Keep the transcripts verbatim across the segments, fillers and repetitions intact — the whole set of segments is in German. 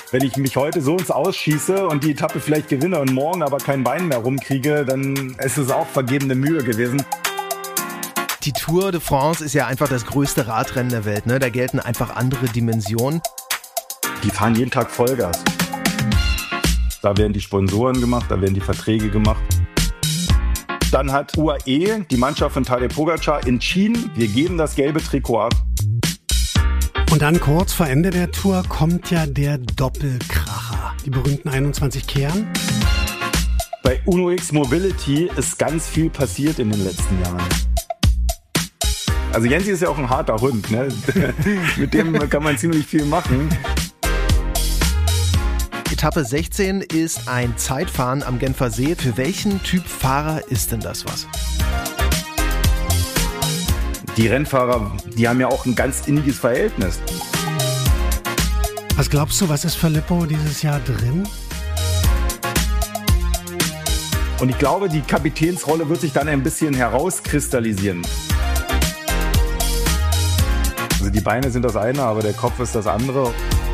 Wenn ich mich heute so ins Ausschieße und die Etappe vielleicht gewinne und morgen aber kein Bein mehr rumkriege, dann ist es auch vergebene Mühe gewesen. Die Tour de France ist ja einfach das größte Radrennen der Welt, ne? Da gelten einfach andere Dimensionen. Die fahren jeden Tag Vollgas. Da werden die Sponsoren gemacht, da werden die Verträge gemacht. Dann hat U A E, die Mannschaft von Tadej Pogačar, entschieden, wir geben das gelbe Trikot ab. Und dann kurz vor Ende der Tour kommt ja der Doppelkracher, die berühmten einundzwanzig Kern. Bei Uno X Mobility ist ganz viel passiert in den letzten Jahren. Also Jensi ist ja auch ein harter Hund, ne? Mit dem kann man ziemlich viel machen. Etappe sechzehn ist ein Zeitfahren am Genfer See. Für welchen Typ Fahrer ist denn das was? Die Rennfahrer, die haben ja auch ein ganz inniges Verhältnis. Was glaubst du, was ist Filippo dieses Jahr drin? Und ich glaube, die Kapitänsrolle wird sich dann ein bisschen herauskristallisieren. Also die Beine sind das eine, aber der Kopf ist das andere.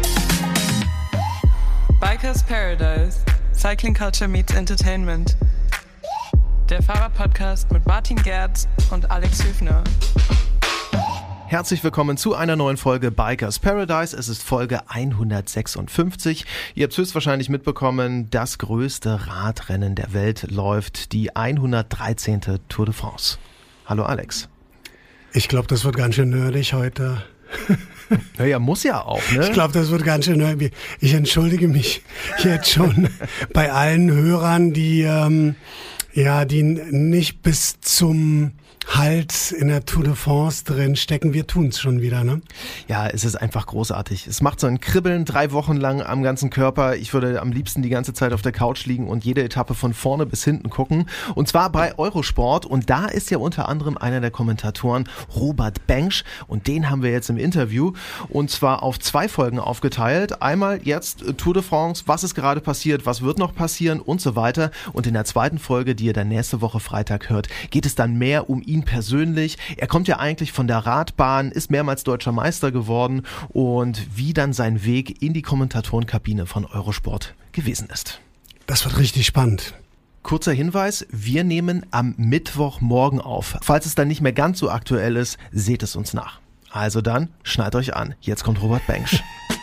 Bikers Paradise. Cycling Culture meets Entertainment. Der Fahrer-Podcast mit Martin Gerz und Alex Hüfner. Herzlich willkommen zu einer neuen Folge Bikers Paradise. Es ist Folge hundertsechsundfünfzig. Ihr habt es höchstwahrscheinlich mitbekommen, das größte Radrennen der Welt läuft, die hundertdreizehnte Tour de France. Hallo Alex. Ich glaube, das wird ganz schön nerdig heute. Naja, muss ja auch, ne? Ich glaube, das wird ganz schön nerdig. Ich entschuldige mich jetzt schon bei allen Hörern, die ähm, ja, die nicht bis zum Halt in der Tour de France drin stecken. Wir tun's schon wieder, ne? Ja, es ist einfach großartig. Es macht so ein Kribbeln drei Wochen lang am ganzen Körper. Ich würde am liebsten die ganze Zeit auf der Couch liegen und jede Etappe von vorne bis hinten gucken. Und zwar bei Eurosport. Und da ist ja unter anderem einer der Kommentatoren Robert Bengsch. Und den haben wir jetzt im Interview. Und zwar auf zwei Folgen aufgeteilt. Einmal jetzt Tour de France. Was ist gerade passiert? Was wird noch passieren? Und so weiter. Und in der zweiten Folge, die ihr dann nächste Woche Freitag hört, geht es dann mehr um ihn persönlich. Er kommt ja eigentlich von der Radbahn, ist mehrmals deutscher Meister geworden und wie dann sein Weg in die Kommentatorenkabine von Eurosport gewesen ist. Das wird richtig spannend. Kurzer Hinweis, wir nehmen am Mittwochmorgen auf. Falls es dann nicht mehr ganz so aktuell ist, seht es uns nach. Also dann, schnallt euch an. Jetzt kommt Robert Bengsch.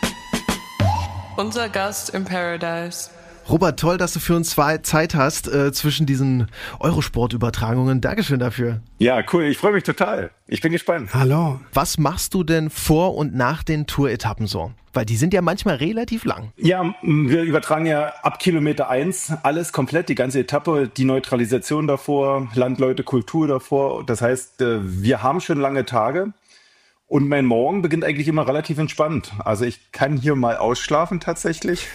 Unser Gast im Paradise. Robert, toll, dass du für uns zwei Zeit hast äh, zwischen diesen Eurosport-Übertragungen. Dankeschön dafür. Ja, cool. Ich freue mich total. Ich bin gespannt. Hallo. Was machst du denn vor und nach den Tour-Etappen so? Weil die sind ja manchmal relativ lang. Ja, wir übertragen ja ab Kilometer eins alles komplett, die ganze Etappe, die Neutralisation davor, Landleute, Kultur davor. Das heißt, wir haben schon lange Tage. Und mein Morgen beginnt eigentlich immer relativ entspannt. Also ich kann hier mal ausschlafen tatsächlich.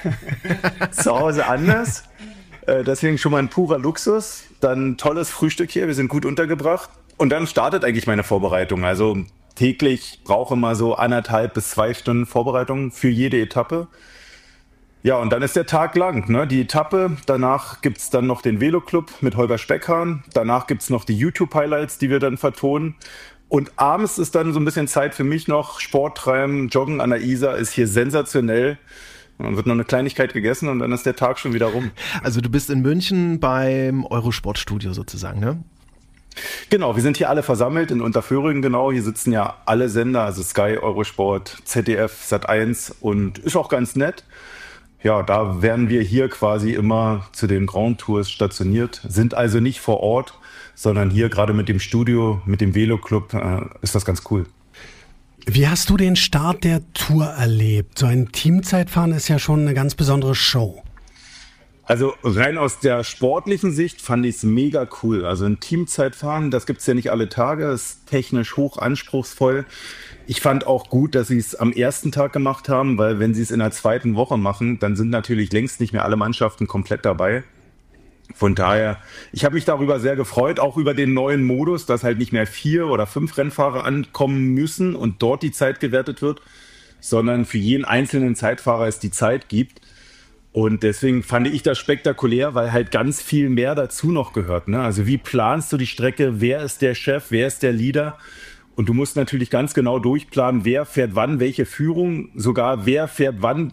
Zu Hause anders. Äh, deswegen schon mal ein purer Luxus. Dann tolles Frühstück hier, wir sind gut untergebracht. Und dann startet eigentlich meine Vorbereitung. Also täglich brauche ich mal so anderthalb bis zwei Stunden Vorbereitung für jede Etappe. Ja, und dann ist der Tag lang, ne? Die Etappe, danach gibt's dann noch den Veloclub mit Holger Speckhahn. Danach gibt's noch die YouTube-Highlights, die wir dann vertonen. Und abends ist dann so ein bisschen Zeit für mich noch. Sport treiben, Joggen an der Isar ist hier sensationell. Dann wird noch eine Kleinigkeit gegessen und dann ist der Tag schon wieder rum. Also du bist in München beim Eurosport-Studio sozusagen, ne? Genau, wir sind hier alle versammelt in Unterföhring, genau. Hier sitzen ja alle Sender, also Sky, Eurosport, Z D F, Sat eins und ist auch ganz nett. Ja, da werden wir hier quasi immer zu den Grand Tours stationiert, sind also nicht vor Ort, sondern hier gerade mit dem Studio, mit dem Veloclub äh, ist das ganz cool. Wie hast du den Start der Tour erlebt? So ein Teamzeitfahren ist ja schon eine ganz besondere Show. Also rein aus der sportlichen Sicht fand ich es mega cool. Also ein Teamzeitfahren, das gibt's ja nicht alle Tage, ist technisch hoch anspruchsvoll. Ich fand auch gut, dass sie es am ersten Tag gemacht haben, weil wenn sie es in der zweiten Woche machen, dann sind natürlich längst nicht mehr alle Mannschaften komplett dabei. Von daher, ich habe mich darüber sehr gefreut, auch über den neuen Modus, dass halt nicht mehr vier oder fünf Rennfahrer ankommen müssen und dort die Zeit gewertet wird, sondern für jeden einzelnen Zeitfahrer es die Zeit gibt. Und deswegen fand ich das spektakulär, weil halt ganz viel mehr dazu noch gehört, ne? Also wie planst du die Strecke, wer ist der Chef, wer ist der Leader? Und du musst natürlich ganz genau durchplanen, wer fährt wann, welche Führung, sogar wer fährt wann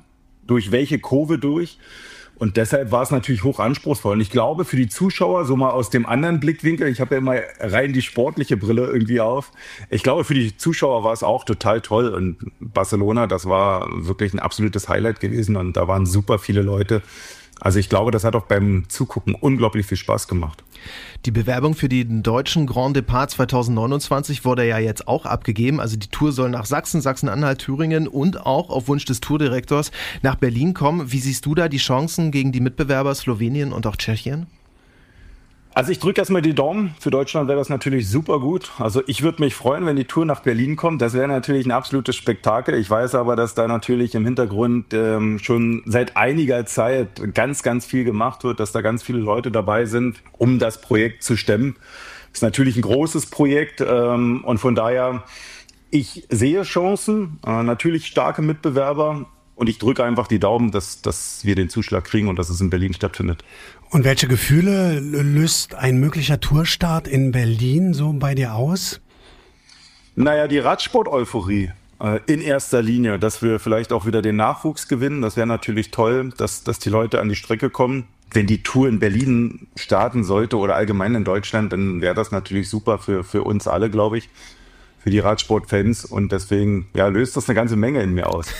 durch welche Kurve durch. Und deshalb war es natürlich hoch anspruchsvoll. Und ich glaube, für die Zuschauer, so mal aus dem anderen Blickwinkel, ich habe ja immer rein die sportliche Brille irgendwie auf, ich glaube, für die Zuschauer war es auch total toll. Und Barcelona, das war wirklich ein absolutes Highlight gewesen. Und da waren super viele Leute. Also ich glaube, das hat auch beim Zugucken unglaublich viel Spaß gemacht. Die Bewerbung für den deutschen Grand Depart zwanzig neunundzwanzig wurde ja jetzt auch abgegeben. Also die Tour soll nach Sachsen, Sachsen-Anhalt, Thüringen und auch auf Wunsch des Tourdirektors nach Berlin kommen. Wie siehst du da die Chancen gegen die Mitbewerber Slowenien und auch Tschechien? Also ich drücke erstmal die Daumen. Für Deutschland wäre das natürlich super gut. Also ich würde mich freuen, wenn die Tour nach Berlin kommt. Das wäre natürlich ein absolutes Spektakel. Ich weiß aber, dass da natürlich im Hintergrund ähm, schon seit einiger Zeit ganz, ganz viel gemacht wird, dass da ganz viele Leute dabei sind, um das Projekt zu stemmen. Ist natürlich ein großes Projekt ähm, und von daher, ich sehe Chancen, äh, natürlich starke Mitbewerber. Und ich drücke einfach die Daumen, dass, dass wir den Zuschlag kriegen und dass es in Berlin stattfindet. Und welche Gefühle löst ein möglicher Tourstart in Berlin so bei dir aus? Naja, die Radsport-Euphorie äh, in erster Linie, dass wir vielleicht auch wieder den Nachwuchs gewinnen. Das wäre natürlich toll, dass, dass die Leute an die Strecke kommen. Wenn die Tour in Berlin starten sollte oder allgemein in Deutschland, dann wäre das natürlich super für, für uns alle, glaube ich. Für die Radsportfans und deswegen ja, löst das eine ganze Menge in mir aus.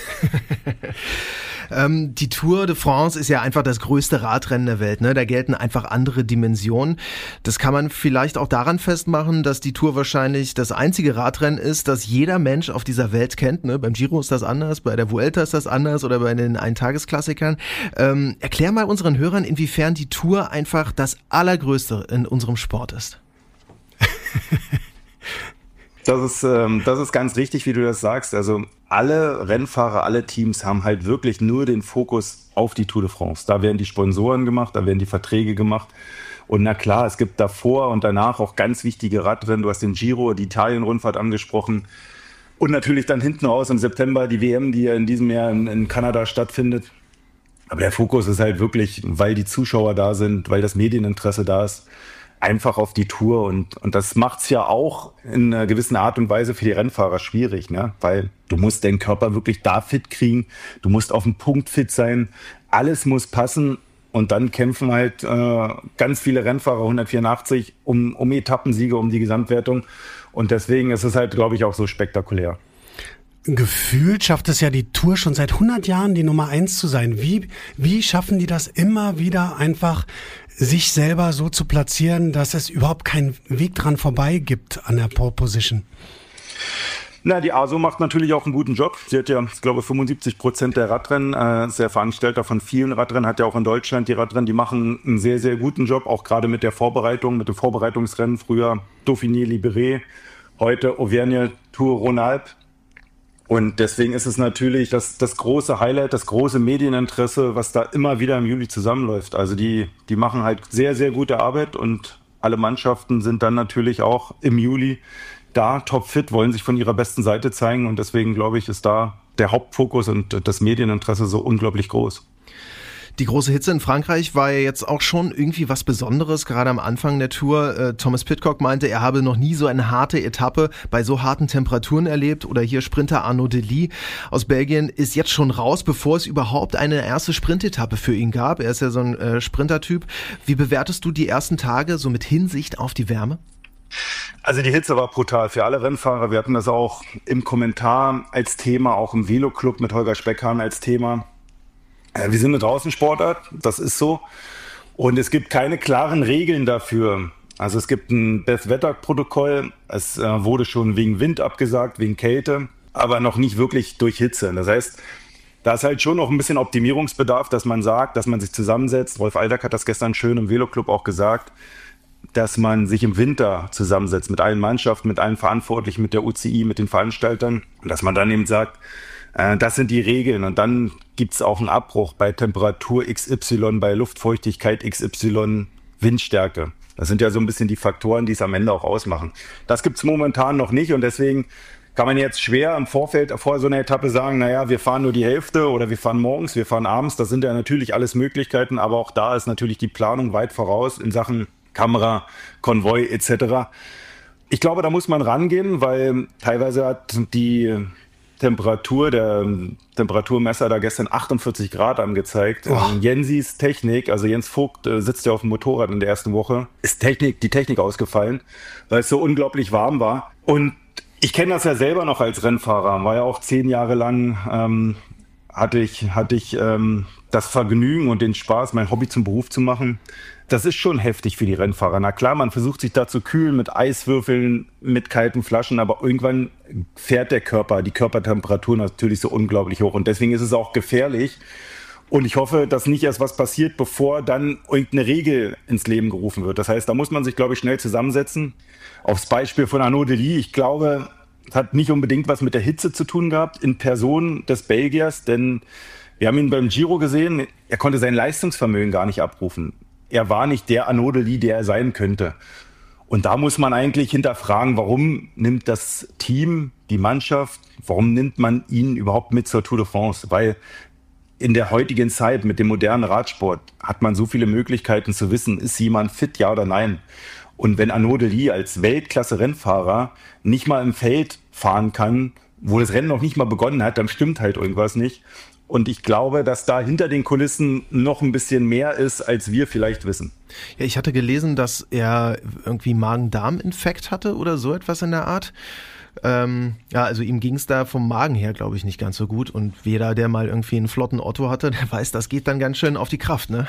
ähm, die Tour de France ist ja einfach das größte Radrennen der Welt, ne? Da gelten einfach andere Dimensionen. Das kann man vielleicht auch daran festmachen, dass die Tour wahrscheinlich das einzige Radrennen ist, das jeder Mensch auf dieser Welt kennt, ne? Beim Giro ist das anders, bei der Vuelta ist das anders oder bei den Eintagesklassikern. Ähm, erklär mal unseren Hörern, inwiefern die Tour einfach das Allergrößte in unserem Sport ist. Das ist, ähm, das ist ganz richtig, wie du das sagst. Also alle Rennfahrer, alle Teams haben halt wirklich nur den Fokus auf die Tour de France. Da werden die Sponsoren gemacht, da werden die Verträge gemacht. Und na klar, es gibt davor und danach auch ganz wichtige Radrennen. Du hast den Giro, die Italien-Rundfahrt angesprochen. Und natürlich dann hinten raus im September die W M, die ja in diesem Jahr in, in Kanada stattfindet. Aber der Fokus ist halt wirklich, weil die Zuschauer da sind, weil das Medieninteresse da ist, einfach auf die Tour und, und das macht's ja auch in einer gewissen Art und Weise für die Rennfahrer schwierig, ne? Weil du musst deinen Körper wirklich da fit kriegen, du musst auf dem Punkt fit sein, alles muss passen und dann kämpfen halt äh, ganz viele Rennfahrer, hundertvierundachtzig, um, um Etappensiege, um die Gesamtwertung und deswegen ist es halt, glaube ich, auch so spektakulär. Gefühlt schafft es ja die Tour schon seit hundert Jahren, die Nummer eins zu sein. Wie, wie schaffen die das immer wieder einfach, sich selber so zu platzieren, dass es überhaupt keinen Weg dran vorbei gibt an der Pole Position? Na, die A S O macht natürlich auch einen guten Job. Sie hat ja, ich glaube, fünfundsiebzig Prozent der Radrennen, äh, ist der Veranstalter von vielen Radrennen, hat ja auch in Deutschland die Radrennen, die machen einen sehr, sehr guten Job, auch gerade mit der Vorbereitung, mit dem Vorbereitungsrennen. Früher Dauphiné Libéré, heute Auvergne Tour Rhône-Alpes. Und deswegen ist es natürlich das, das große Highlight, das große Medieninteresse, was da immer wieder im Juli zusammenläuft. Also die, die machen halt sehr, sehr gute Arbeit und alle Mannschaften sind dann natürlich auch im Juli da topfit, wollen sich von ihrer besten Seite zeigen und deswegen, glaube ich, ist da der Hauptfokus und das Medieninteresse so unglaublich groß. Die große Hitze in Frankreich war ja jetzt auch schon irgendwie was Besonderes, gerade am Anfang der Tour. Äh, Thomas Pidcock meinte, er habe noch nie so eine harte Etappe bei so harten Temperaturen erlebt. Oder hier Sprinter Arnaud Delis aus Belgien ist jetzt schon raus, bevor es überhaupt eine erste Sprintetappe für ihn gab. Er ist ja so ein äh, Sprintertyp. Wie bewertest du die ersten Tage so mit Hinsicht auf die Wärme? Also die Hitze war brutal für alle Rennfahrer. Wir hatten das auch im Kommentar als Thema, auch im Velo-Club mit Holger Speckhahn als Thema. Wir sind eine Draußensportart, das ist so. Und es gibt keine klaren Regeln dafür. Also es gibt ein Best-Wetter-Protokoll. Es äh, wurde schon wegen Wind abgesagt, wegen Kälte, aber noch nicht wirklich durch Hitze. Das heißt, da ist halt schon noch ein bisschen Optimierungsbedarf, dass man sagt, dass man sich zusammensetzt. Rolf Aldag hat das gestern schön im Velo-Club auch gesagt, dass man sich im Winter zusammensetzt mit allen Mannschaften, mit allen Verantwortlichen, mit der U C I, mit den Veranstaltern. Und dass man dann eben sagt, das sind die Regeln und dann gibt's auch einen Abbruch bei Temperatur X Y, bei Luftfeuchtigkeit X Y, Windstärke. Das sind ja so ein bisschen die Faktoren, die es am Ende auch ausmachen. Das gibt's momentan noch nicht und deswegen kann man jetzt schwer im Vorfeld vor so einer Etappe sagen, naja, wir fahren nur die Hälfte oder wir fahren morgens, wir fahren abends. Das sind ja natürlich alles Möglichkeiten, aber auch da ist natürlich die Planung weit voraus in Sachen Kamera, Konvoi et cetera. Ich glaube, da muss man rangehen, weil teilweise hat die Temperatur, der Temperaturmesser da gestern achtundvierzig Grad angezeigt. Oh. Jensis Technik, also Jens Vogt äh, sitzt ja auf dem Motorrad in der ersten Woche, ist Technik, die Technik ausgefallen, weil es so unglaublich warm war. Und ich kenne das ja selber noch als Rennfahrer, war ja auch zehn Jahre lang, ähm, hatte ich, hatte ich ähm, das Vergnügen und den Spaß, mein Hobby zum Beruf zu machen. Das ist schon heftig für die Rennfahrer. Na klar, man versucht sich da zu kühlen mit Eiswürfeln, mit kalten Flaschen, aber irgendwann fährt der Körper, die Körpertemperatur natürlich so unglaublich hoch. Und deswegen ist es auch gefährlich. Und ich hoffe, dass nicht erst was passiert, bevor dann irgendeine Regel ins Leben gerufen wird. Das heißt, da muss man sich, glaube ich, schnell zusammensetzen. Aufs Beispiel von Arnaud Delis, ich glaube, es hat nicht unbedingt was mit der Hitze zu tun gehabt, in Person des Belgiers, denn wir haben ihn beim Giro gesehen, er konnte sein Leistungsvermögen gar nicht abrufen. Er war nicht der Arnaud Delis, der er sein könnte. Und da muss man eigentlich hinterfragen, warum nimmt das Team, die Mannschaft, warum nimmt man ihn überhaupt mit zur Tour de France? Weil in der heutigen Zeit mit dem modernen Radsport hat man so viele Möglichkeiten zu wissen, ist jemand fit, ja oder nein? Und wenn Arnaud Delis als Weltklasse-Rennfahrer nicht mal im Feld fahren kann, wo das Rennen noch nicht mal begonnen hat, dann stimmt halt irgendwas nicht. Und ich glaube, dass da hinter den Kulissen noch ein bisschen mehr ist, als wir vielleicht wissen. Ja, ich hatte gelesen, dass er irgendwie Magen-Darm-Infekt hatte oder so etwas in der Art. Ähm, ja, also ihm ging es da vom Magen her, glaube ich, nicht ganz so gut. Und jeder, der mal irgendwie einen flotten Otto hatte, der weiß, das geht dann ganz schön auf die Kraft, ne?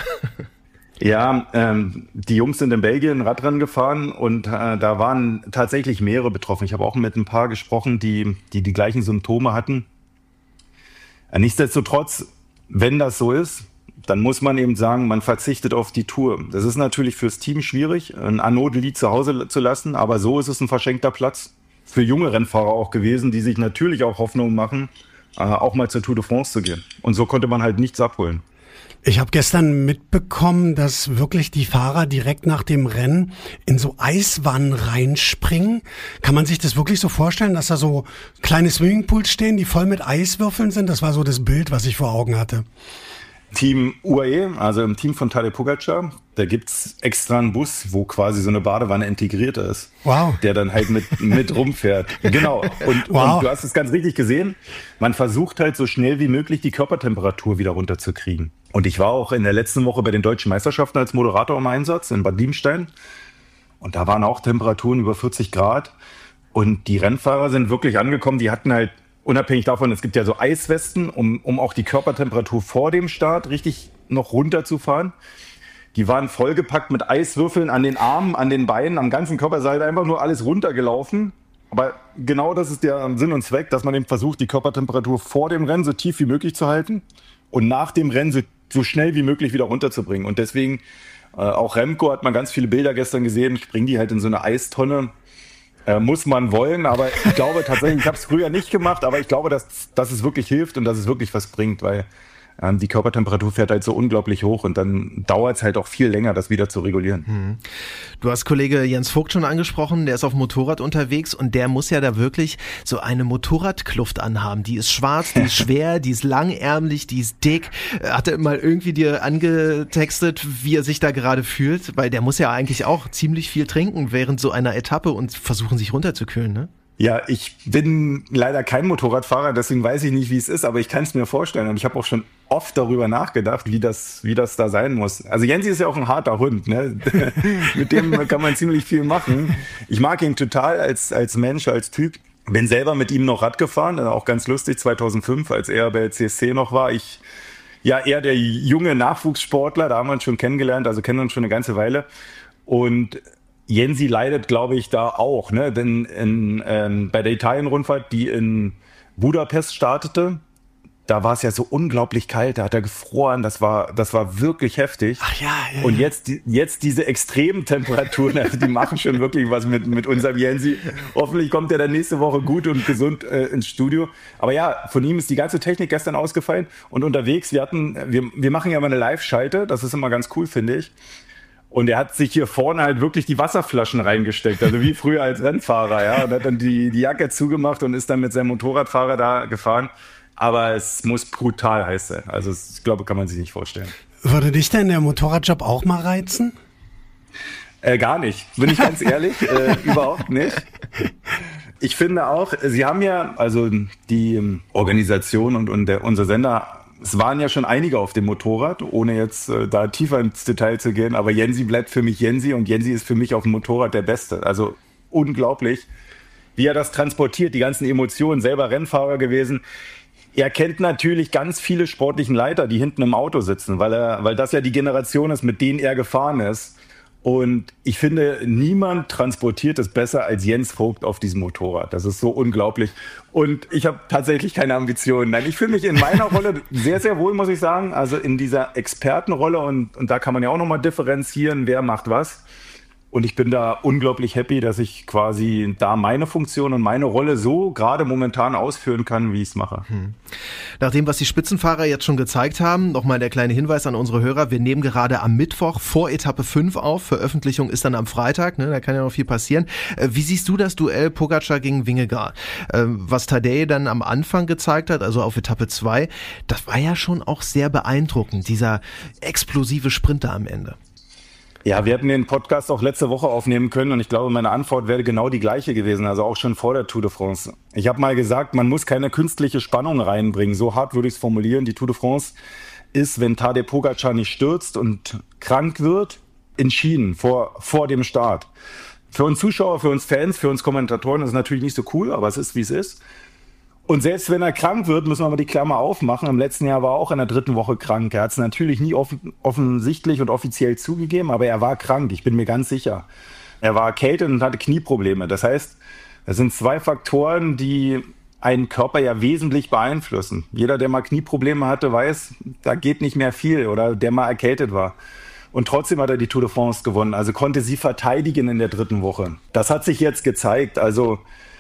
Ja, ähm, die Jungs sind in Belgien Radrennen gefahren und äh, da waren tatsächlich mehrere betroffen. Ich habe auch mit ein paar gesprochen, die die, die gleichen Symptome hatten. Nichtsdestotrotz, wenn das so ist, dann muss man eben sagen, man verzichtet auf die Tour. Das ist natürlich fürs Team schwierig, ein Arnaud Delis zu Hause zu lassen, aber so ist es ein verschenkter Platz für junge Rennfahrer auch gewesen, die sich natürlich auch Hoffnung machen, äh, auch mal zur Tour de France zu gehen. Und so konnte man halt nichts abholen. Ich habe gestern mitbekommen, dass wirklich die Fahrer direkt nach dem Rennen in so Eiswannen reinspringen. Kann man sich das wirklich so vorstellen, dass da so kleine Swimmingpools stehen, die voll mit Eiswürfeln sind? Das war so das Bild, was ich vor Augen hatte. Team U A E, also im Team von Tadej Pogačar, da gibt's extra einen Bus, wo quasi so eine Badewanne integriert ist. Wow. Der dann halt mit, mit rumfährt. Genau. Und, wow. und du hast es ganz richtig gesehen. Man versucht halt so schnell wie möglich die Körpertemperatur wieder runterzukriegen. Und ich war auch in der letzten Woche bei den Deutschen Meisterschaften als Moderator im Einsatz in Bad Liebstein. Und da waren auch Temperaturen über vierzig Grad. Und die Rennfahrer sind wirklich angekommen. Die hatten halt, unabhängig davon, es gibt ja so Eiswesten, um, um auch die Körpertemperatur vor dem Start richtig noch runterzufahren. Die waren vollgepackt mit Eiswürfeln an den Armen, an den Beinen, am ganzen Körper, sei einfach nur alles runtergelaufen. Aber genau das ist der Sinn und Zweck, dass man eben versucht, die Körpertemperatur vor dem Rennen so tief wie möglich zu halten und nach dem Rennen so, so schnell wie möglich wieder runterzubringen. Und deswegen, äh, auch Remco hat man ganz viele Bilder gestern gesehen, springen die halt in so eine Eistonne. Äh, muss man wollen, aber ich glaube tatsächlich, ich habe es früher nicht gemacht, aber ich glaube, dass, dass es wirklich hilft und dass es wirklich was bringt, weil ähm, die Körpertemperatur fährt halt so unglaublich hoch und dann dauert es halt auch viel länger, das wieder zu regulieren. Hm. Du hast Kollege Jens Vogt schon angesprochen, der ist auf dem Motorrad unterwegs und der muss ja da wirklich so eine Motorradkluft anhaben. Die ist schwarz, die ist schwer, die ist langärmlich, die ist dick. Hat er mal irgendwie dir angetextet, wie er sich da gerade fühlt? Weil der muss ja eigentlich auch ziemlich viel trinken während so einer Etappe und versuchen, sich runterzukühlen, ne? Ja, ich bin leider kein Motorradfahrer, deswegen weiß ich nicht, wie es ist, aber ich kann es mir vorstellen und ich habe auch schon oft darüber nachgedacht, wie das, wie das da sein muss. Also Jensi ist ja auch ein harter Hund, ne? Mit dem kann man ziemlich viel machen. Ich mag ihn total als, als Mensch, als Typ. Bin selber mit ihm noch Rad gefahren, auch ganz lustig, zweitausendfünf, als er bei C S C noch war. Ich, ja, eher der junge Nachwuchssportler, da haben wir uns schon kennengelernt, also kennen uns schon eine ganze Weile. Und Jensi leidet, glaube ich, da auch, ne? Denn in, ähm, bei der Italien-Rundfahrt, die in Budapest startete, da war es ja so unglaublich kalt, da hat er gefroren, das war, das war wirklich heftig. Ach ja, ja, und jetzt, jetzt diese extremen Temperaturen, also die machen schon wirklich was mit, mit unserem Jensi. Hoffentlich kommt er dann nächste Woche gut und gesund äh, ins Studio. Aber ja, von ihm ist die ganze Technik gestern ausgefallen und unterwegs, wir hatten, wir, wir machen ja mal eine Live-Schalte, das ist immer ganz cool, finde ich. Und er hat sich hier vorne halt wirklich die Wasserflaschen reingesteckt, also wie früher als Rennfahrer, ja. Und hat dann die, die Jacke zugemacht und ist dann mit seinem Motorradfahrer da gefahren. Aber es muss brutal heiß sein. Also ich glaube, kann man sich nicht vorstellen. Würde dich denn der Motorradjob auch mal reizen? Äh, gar nicht, bin ich ganz ehrlich, äh, überhaupt nicht. Ich finde auch, Sie haben ja, also die Organisation und, und der, unser Sender, es waren ja schon einige auf dem Motorrad, ohne jetzt äh, da tiefer ins Detail zu gehen, aber Jensi bleibt für mich Jensi und Jensi ist für mich auf dem Motorrad der Beste. Also unglaublich, wie er das transportiert, die ganzen Emotionen, selber Rennfahrer gewesen. Er kennt natürlich ganz viele sportlichen Leiter, die hinten im Auto sitzen, weil er, weil das ja die Generation ist, mit denen er gefahren ist. Und ich finde, niemand transportiert es besser als Jens Vogt auf diesem Motorrad. Das ist so unglaublich. Und ich habe tatsächlich keine Ambitionen. Nein, ich fühle mich in meiner Rolle sehr, sehr wohl, muss ich sagen. Also in dieser Expertenrolle. Und, und da kann man ja auch nochmal differenzieren, wer macht was. Und ich bin da unglaublich happy, dass ich quasi da meine Funktion und meine Rolle so gerade momentan ausführen kann, wie ich es mache. Hm. Nach dem, was die Spitzenfahrer jetzt schon gezeigt haben, nochmal der kleine Hinweis an unsere Hörer. Wir nehmen gerade am Mittwoch vor Etappe fünf auf. Veröffentlichung ist dann am Freitag, ne? Da kann ja noch viel passieren. Wie siehst du das Duell Pogačar gegen Vingegaard? Was Tadej dann am Anfang gezeigt hat, also auf Etappe zwei, das war ja schon auch sehr beeindruckend, dieser explosive Sprinter am Ende. Ja, wir hätten den Podcast auch letzte Woche aufnehmen können und ich glaube, meine Antwort wäre genau die gleiche gewesen, also auch schon vor der Tour de France. Ich habe mal gesagt, man muss keine künstliche Spannung reinbringen, so hart würde ich es formulieren. Die Tour de France ist, wenn Tadej Pogačar nicht stürzt und krank wird, entschieden vor, vor dem Start. Für uns Zuschauer, für uns Fans, für uns Kommentatoren ist es natürlich nicht so cool, aber es ist, wie es ist. Und selbst wenn er krank wird, müssen wir mal die Klammer aufmachen. Im letzten Jahr war er auch in der dritten Woche krank. Er hat es natürlich nie offen, offensichtlich und offiziell zugegeben, aber er war krank, ich bin mir ganz sicher. Er war erkältet und hatte Knieprobleme. Das heißt, das sind zwei Faktoren, die einen Körper ja wesentlich beeinflussen. Jeder, der mal Knieprobleme hatte, weiß, da geht nicht mehr viel oder der mal erkältet war. Und trotzdem hat er die Tour de France gewonnen, also konnte sie verteidigen in der dritten Woche. Das hat sich jetzt gezeigt, also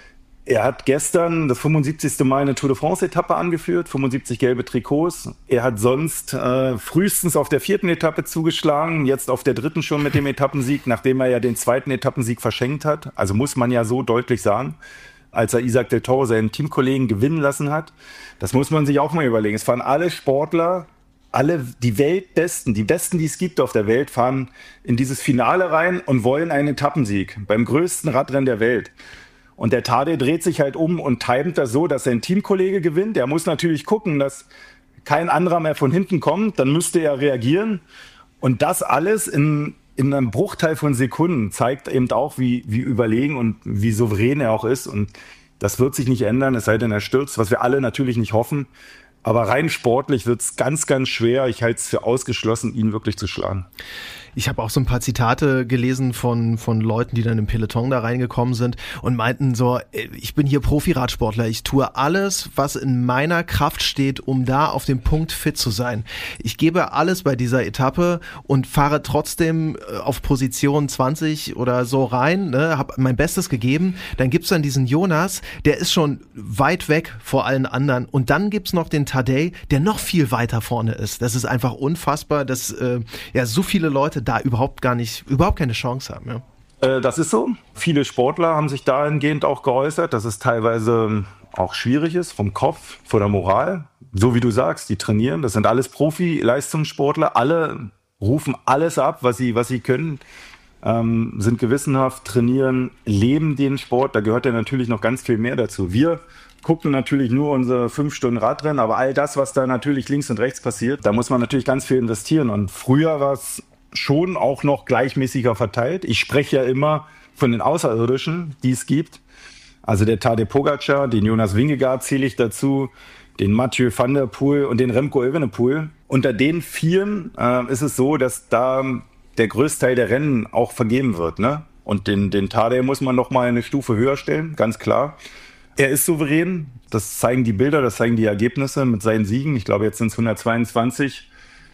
er hat gestern das fünfundsiebzigste Mal eine Tour de France-Etappe angeführt, fünfundsiebzig gelbe Trikots. Er hat sonst äh, frühestens auf der vierten Etappe zugeschlagen, jetzt auf der dritten schon mit dem Etappensieg, nachdem er ja den zweiten Etappensieg verschenkt hat. Also muss man ja so deutlich sagen, als er Isaac Del Toro, seinen Teamkollegen, gewinnen lassen hat. Das muss man sich auch mal überlegen. Es fahren alle Sportler, alle die Weltbesten, die Besten, die es gibt auf der Welt, fahren in dieses Finale rein und wollen einen Etappensieg beim größten Radrennen der Welt. Und der Tadej dreht sich halt um und timet das so, dass sein Teamkollege gewinnt. Er muss natürlich gucken, dass kein anderer mehr von hinten kommt. Dann müsste er reagieren. Und das alles in, in einem Bruchteil von Sekunden zeigt eben auch, wie, wie überlegen und wie souverän er auch ist. Und das wird sich nicht ändern, es sei denn, er stürzt, was wir alle natürlich nicht hoffen. Aber rein sportlich wird es ganz, ganz schwer. Ich halte es für ausgeschlossen, ihn wirklich zu schlagen. Ich habe auch so ein paar Zitate gelesen von von Leuten, die dann im Peloton da reingekommen sind und meinten so, ich bin hier Profi-Radsportler, ich tue alles, was in meiner Kraft steht, um da auf dem Punkt fit zu sein. Ich gebe alles bei dieser Etappe und fahre trotzdem auf Position zwanzig oder so rein, ne, habe mein Bestes gegeben. Dann gibt's dann diesen Jonas, der ist schon weit weg vor allen anderen. Und dann gibt's noch den Tadej, der noch viel weiter vorne ist. Das ist einfach unfassbar, dass äh, ja so viele Leute da überhaupt gar nicht, überhaupt keine Chance haben. Ja. Äh, das ist so. Viele Sportler haben sich dahingehend auch geäußert, dass es teilweise auch schwierig ist, vom Kopf, von der Moral. So wie du sagst, die trainieren, das sind alles Profi-Leistungssportler, alle rufen alles ab, was sie, was sie können, ähm, sind gewissenhaft, trainieren, leben den Sport, da gehört ja natürlich noch ganz viel mehr dazu. Wir gucken natürlich nur unsere fünf Stunden Radrennen, aber all das, was da natürlich links und rechts passiert, da muss man natürlich ganz viel investieren. Und früher war es schon auch noch gleichmäßiger verteilt. Ich spreche ja immer von den Außerirdischen, die es gibt. Also der Tadej Pogačar, den Jonas Vingegaard zähle ich dazu, den Mathieu van der Poel und den Remco Evenepoel. Unter den vieren äh, ist es so, dass da der Größteil der Rennen auch vergeben wird, ne? Und den, den Tadej muss man noch mal eine Stufe höher stellen, ganz klar. Er ist souverän, das zeigen die Bilder, das zeigen die Ergebnisse mit seinen Siegen. Ich glaube, jetzt sind es hundertzweiundzwanzig.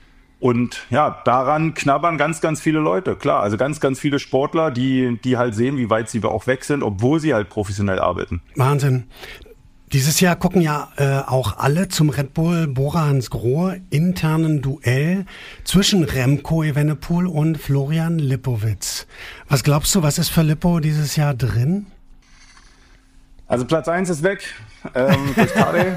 Und ja, daran knabbern ganz, ganz viele Leute. Klar, also ganz, ganz viele Sportler, die, die halt sehen, wie weit sie auch weg sind, obwohl sie halt professionell arbeiten. Wahnsinn. Dieses Jahr gucken ja äh, auch alle zum Red Bull Bora Hansgrohe internen Duell zwischen Remco Evenepoel und Florian Lipowitz. Was glaubst du, was ist für Lippo dieses Jahr drin? Also Platz eins ist weg, ähm, durch Tadej.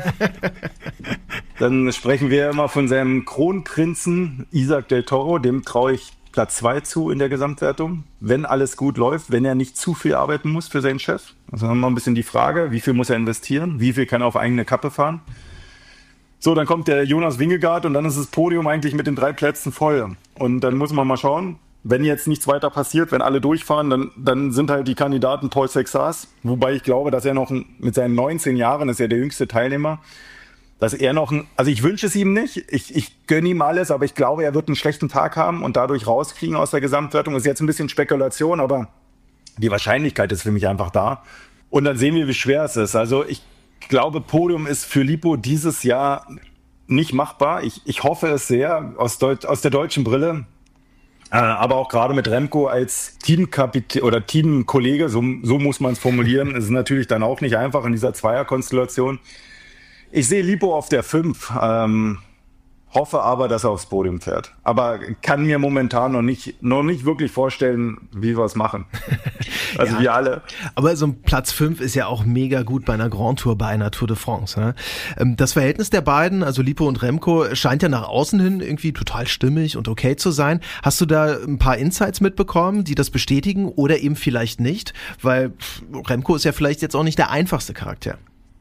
Dann sprechen wir immer von seinem Kronprinzen Isaac Del Toro, dem traue ich Platz zwei zu in der Gesamtwertung, wenn alles gut läuft, wenn er nicht zu viel arbeiten muss für seinen Chef. Also haben wir ein bisschen die Frage, wie viel muss er investieren, wie viel kann er auf eigene Kappe fahren. So, dann kommt der Jonas Vingegaard und dann ist das Podium eigentlich mit den drei Plätzen voll. Und dann muss man mal schauen, wenn jetzt nichts weiter passiert, wenn alle durchfahren, dann, dann sind halt die Kandidaten Paul Sexas, wobei ich glaube, dass er noch ein, mit seinen neunzehn Jahren, ist er der jüngste Teilnehmer, dass er noch ein, also ich wünsche es ihm nicht, ich, ich gönne ihm alles, aber ich glaube, er wird einen schlechten Tag haben und dadurch rauskriegen aus der Gesamtwertung. Ist jetzt ein bisschen Spekulation, aber die Wahrscheinlichkeit ist für mich einfach da. Und dann sehen wir, wie schwer es ist. Also ich glaube, Podium ist für Lipo dieses Jahr nicht machbar. Ich, ich hoffe es sehr aus, Deut- aus der deutschen Brille. Äh, aber auch gerade mit Remco als Teamkapitän oder Teamkollege, so, so muss man es formulieren, ist es natürlich dann auch nicht einfach in dieser Zweierkonstellation. Ich sehe Lipo auf der fünf, ähm, hoffe aber, dass er aufs Podium fährt. Aber kann mir momentan noch nicht, noch nicht wirklich vorstellen, wie wir es machen. Also ja, wir alle. Aber so ein Platz fünf ist ja auch mega gut bei einer Grand Tour, bei einer Tour de France. Ne? Das Verhältnis der beiden, also Lipo und Remco, scheint ja nach außen hin irgendwie total stimmig und okay zu sein. Hast du da ein paar Insights mitbekommen, die das bestätigen oder eben vielleicht nicht? Weil Remco ist ja vielleicht jetzt auch nicht der einfachste Charakter.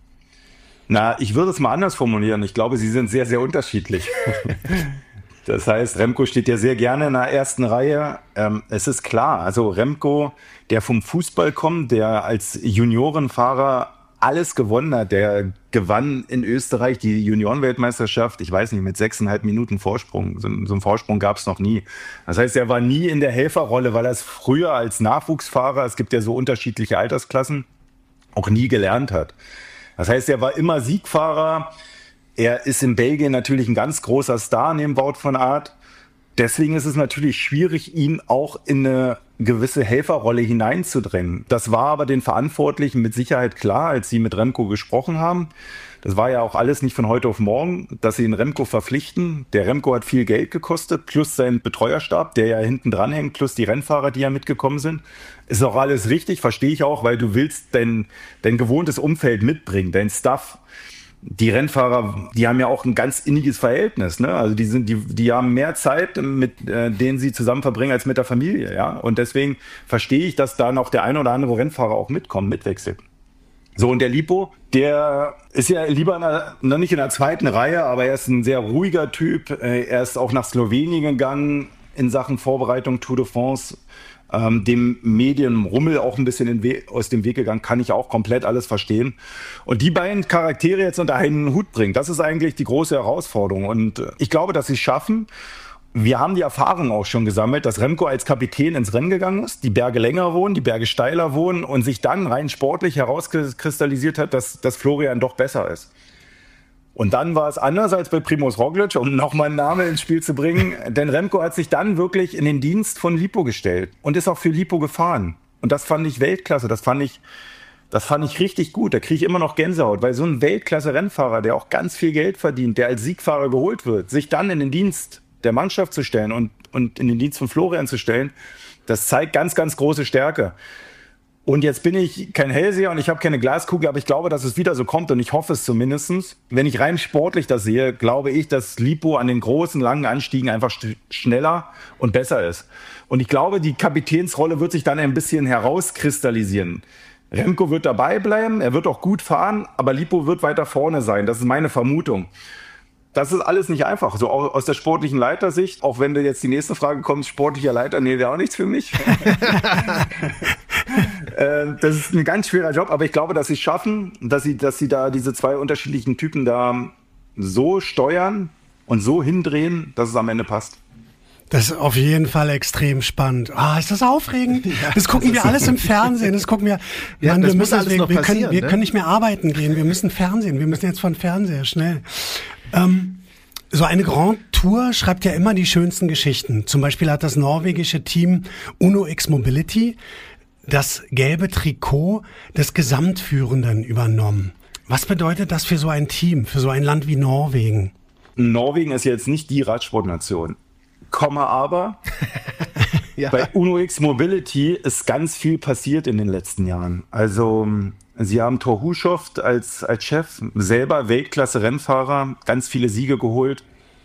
Na, ich würde es mal anders formulieren. Ich glaube, sie sind sehr, sehr unterschiedlich. Das heißt, Remco steht ja sehr gerne in der ersten Reihe. Ähm, es ist klar, also Remco, der vom Fußball kommt, der als Juniorenfahrer alles gewonnen hat, der gewann in Österreich die Juniorenweltmeisterschaft, ich weiß nicht, mit sechseinhalb Minuten Vorsprung. So, so einen Vorsprung gab es noch nie. Das heißt, er war nie in der Helferrolle, weil er es früher als Nachwuchsfahrer, es gibt ja so unterschiedliche Altersklassen, auch nie gelernt hat. Das heißt, er war immer Siegfahrer. Er ist in Belgien natürlich ein ganz großer Star neben Wout van Aert. Deswegen ist es natürlich schwierig, ihn auch in eine gewisse Helferrolle hineinzudrängen. Das war aber den Verantwortlichen mit Sicherheit klar, als sie mit Remco gesprochen haben. Das war ja auch alles nicht von heute auf morgen, dass sie den Remco verpflichten. Der Remco hat viel Geld gekostet, plus sein Betreuerstab, der ja hinten dran hängt, plus die Rennfahrer, die ja mitgekommen sind. Ist auch alles richtig, verstehe ich auch, weil du willst dein, dein gewohntes Umfeld mitbringen, dein Stuff. Die Rennfahrer, die haben ja auch ein ganz inniges Verhältnis, ne? Also die sind, die, die haben mehr Zeit, mit äh, denen sie zusammen verbringen, als mit der Familie, ja. Und deswegen verstehe ich, dass da noch der ein oder andere Rennfahrer auch mitkommt, mitwechselt. So, und der Lipo, der ist ja lieber in der, noch nicht in der zweiten Reihe, aber er ist ein sehr ruhiger Typ. Er ist auch nach Slowenien gegangen in Sachen Vorbereitung Tour de France. Ähm, dem Medienrummel auch ein bisschen in We- aus dem Weg gegangen, kann ich auch komplett alles verstehen. Und die beiden Charaktere jetzt unter einen Hut bringen, das ist eigentlich die große Herausforderung. Und äh, ich glaube, dass sie es schaffen. Wir haben die Erfahrung auch schon gesammelt, dass Remco als Kapitän ins Rennen gegangen ist, die Berge länger wohnen, die Berge steiler wohnen und sich dann rein sportlich herauskristallisiert hat, dass, dass Florian doch besser ist. Und dann war es anders als bei Primož Roglič, um nochmal einen Namen ins Spiel zu bringen. Denn Remco hat sich dann wirklich in den Dienst von Lipo gestellt und ist auch für Lipo gefahren. Und das fand ich Weltklasse, das fand ich, das fand ich richtig gut. Da kriege ich immer noch Gänsehaut, weil so ein Weltklasse-Rennfahrer, der auch ganz viel Geld verdient, der als Siegfahrer geholt wird, sich dann in den Dienst der Mannschaft zu stellen und, und in den Dienst von Florian zu stellen, das zeigt ganz, ganz große Stärke. Und jetzt bin ich kein Hellseher und ich habe keine Glaskugel, aber ich glaube, dass es wieder so kommt und ich hoffe es zumindest. Wenn ich rein sportlich das sehe, glaube ich, dass Lipo an den großen, langen Anstiegen einfach st- schneller und besser ist. Und ich glaube, die Kapitänsrolle wird sich dann ein bisschen herauskristallisieren. Remco wird dabei bleiben, er wird auch gut fahren, aber Lipo wird weiter vorne sein. Das ist meine Vermutung. Das ist alles nicht einfach, so aus der sportlichen Leitersicht, auch wenn du jetzt die nächste Frage kommt, sportlicher Leiter, nee, wäre auch nichts für mich. äh, das ist ein ganz schwerer Job, aber ich glaube, dass sie es schaffen, dass sie, dass sie da diese zwei unterschiedlichen Typen da so steuern und so hindrehen, dass es am Ende passt. Das ist auf jeden Fall extrem spannend. Ah, ist das aufregend? Ja, das gucken das wir alles im Fernsehen. Das gucken wir. Ja, Mann, das wir muss müssen, alles wir, noch wir passieren. Können, wir ne? können nicht mehr arbeiten gehen. Wir müssen Fernsehen. Wir müssen jetzt von Fernseher schnell. Ähm, so eine Grand Tour schreibt ja immer die schönsten Geschichten. Zum Beispiel hat das norwegische Team Uno X Mobility das gelbe Trikot des Gesamtführenden übernommen. Was bedeutet das für so ein Team, für so ein Land wie Norwegen? Norwegen ist jetzt nicht die Radsportnation. Komma aber, ja. Bei Uno X Mobility ist ganz viel passiert in den letzten Jahren. Also sie haben Thor Hushovd als, als Chef, selber Weltklasse-Rennfahrer, ganz viele Siege geholt.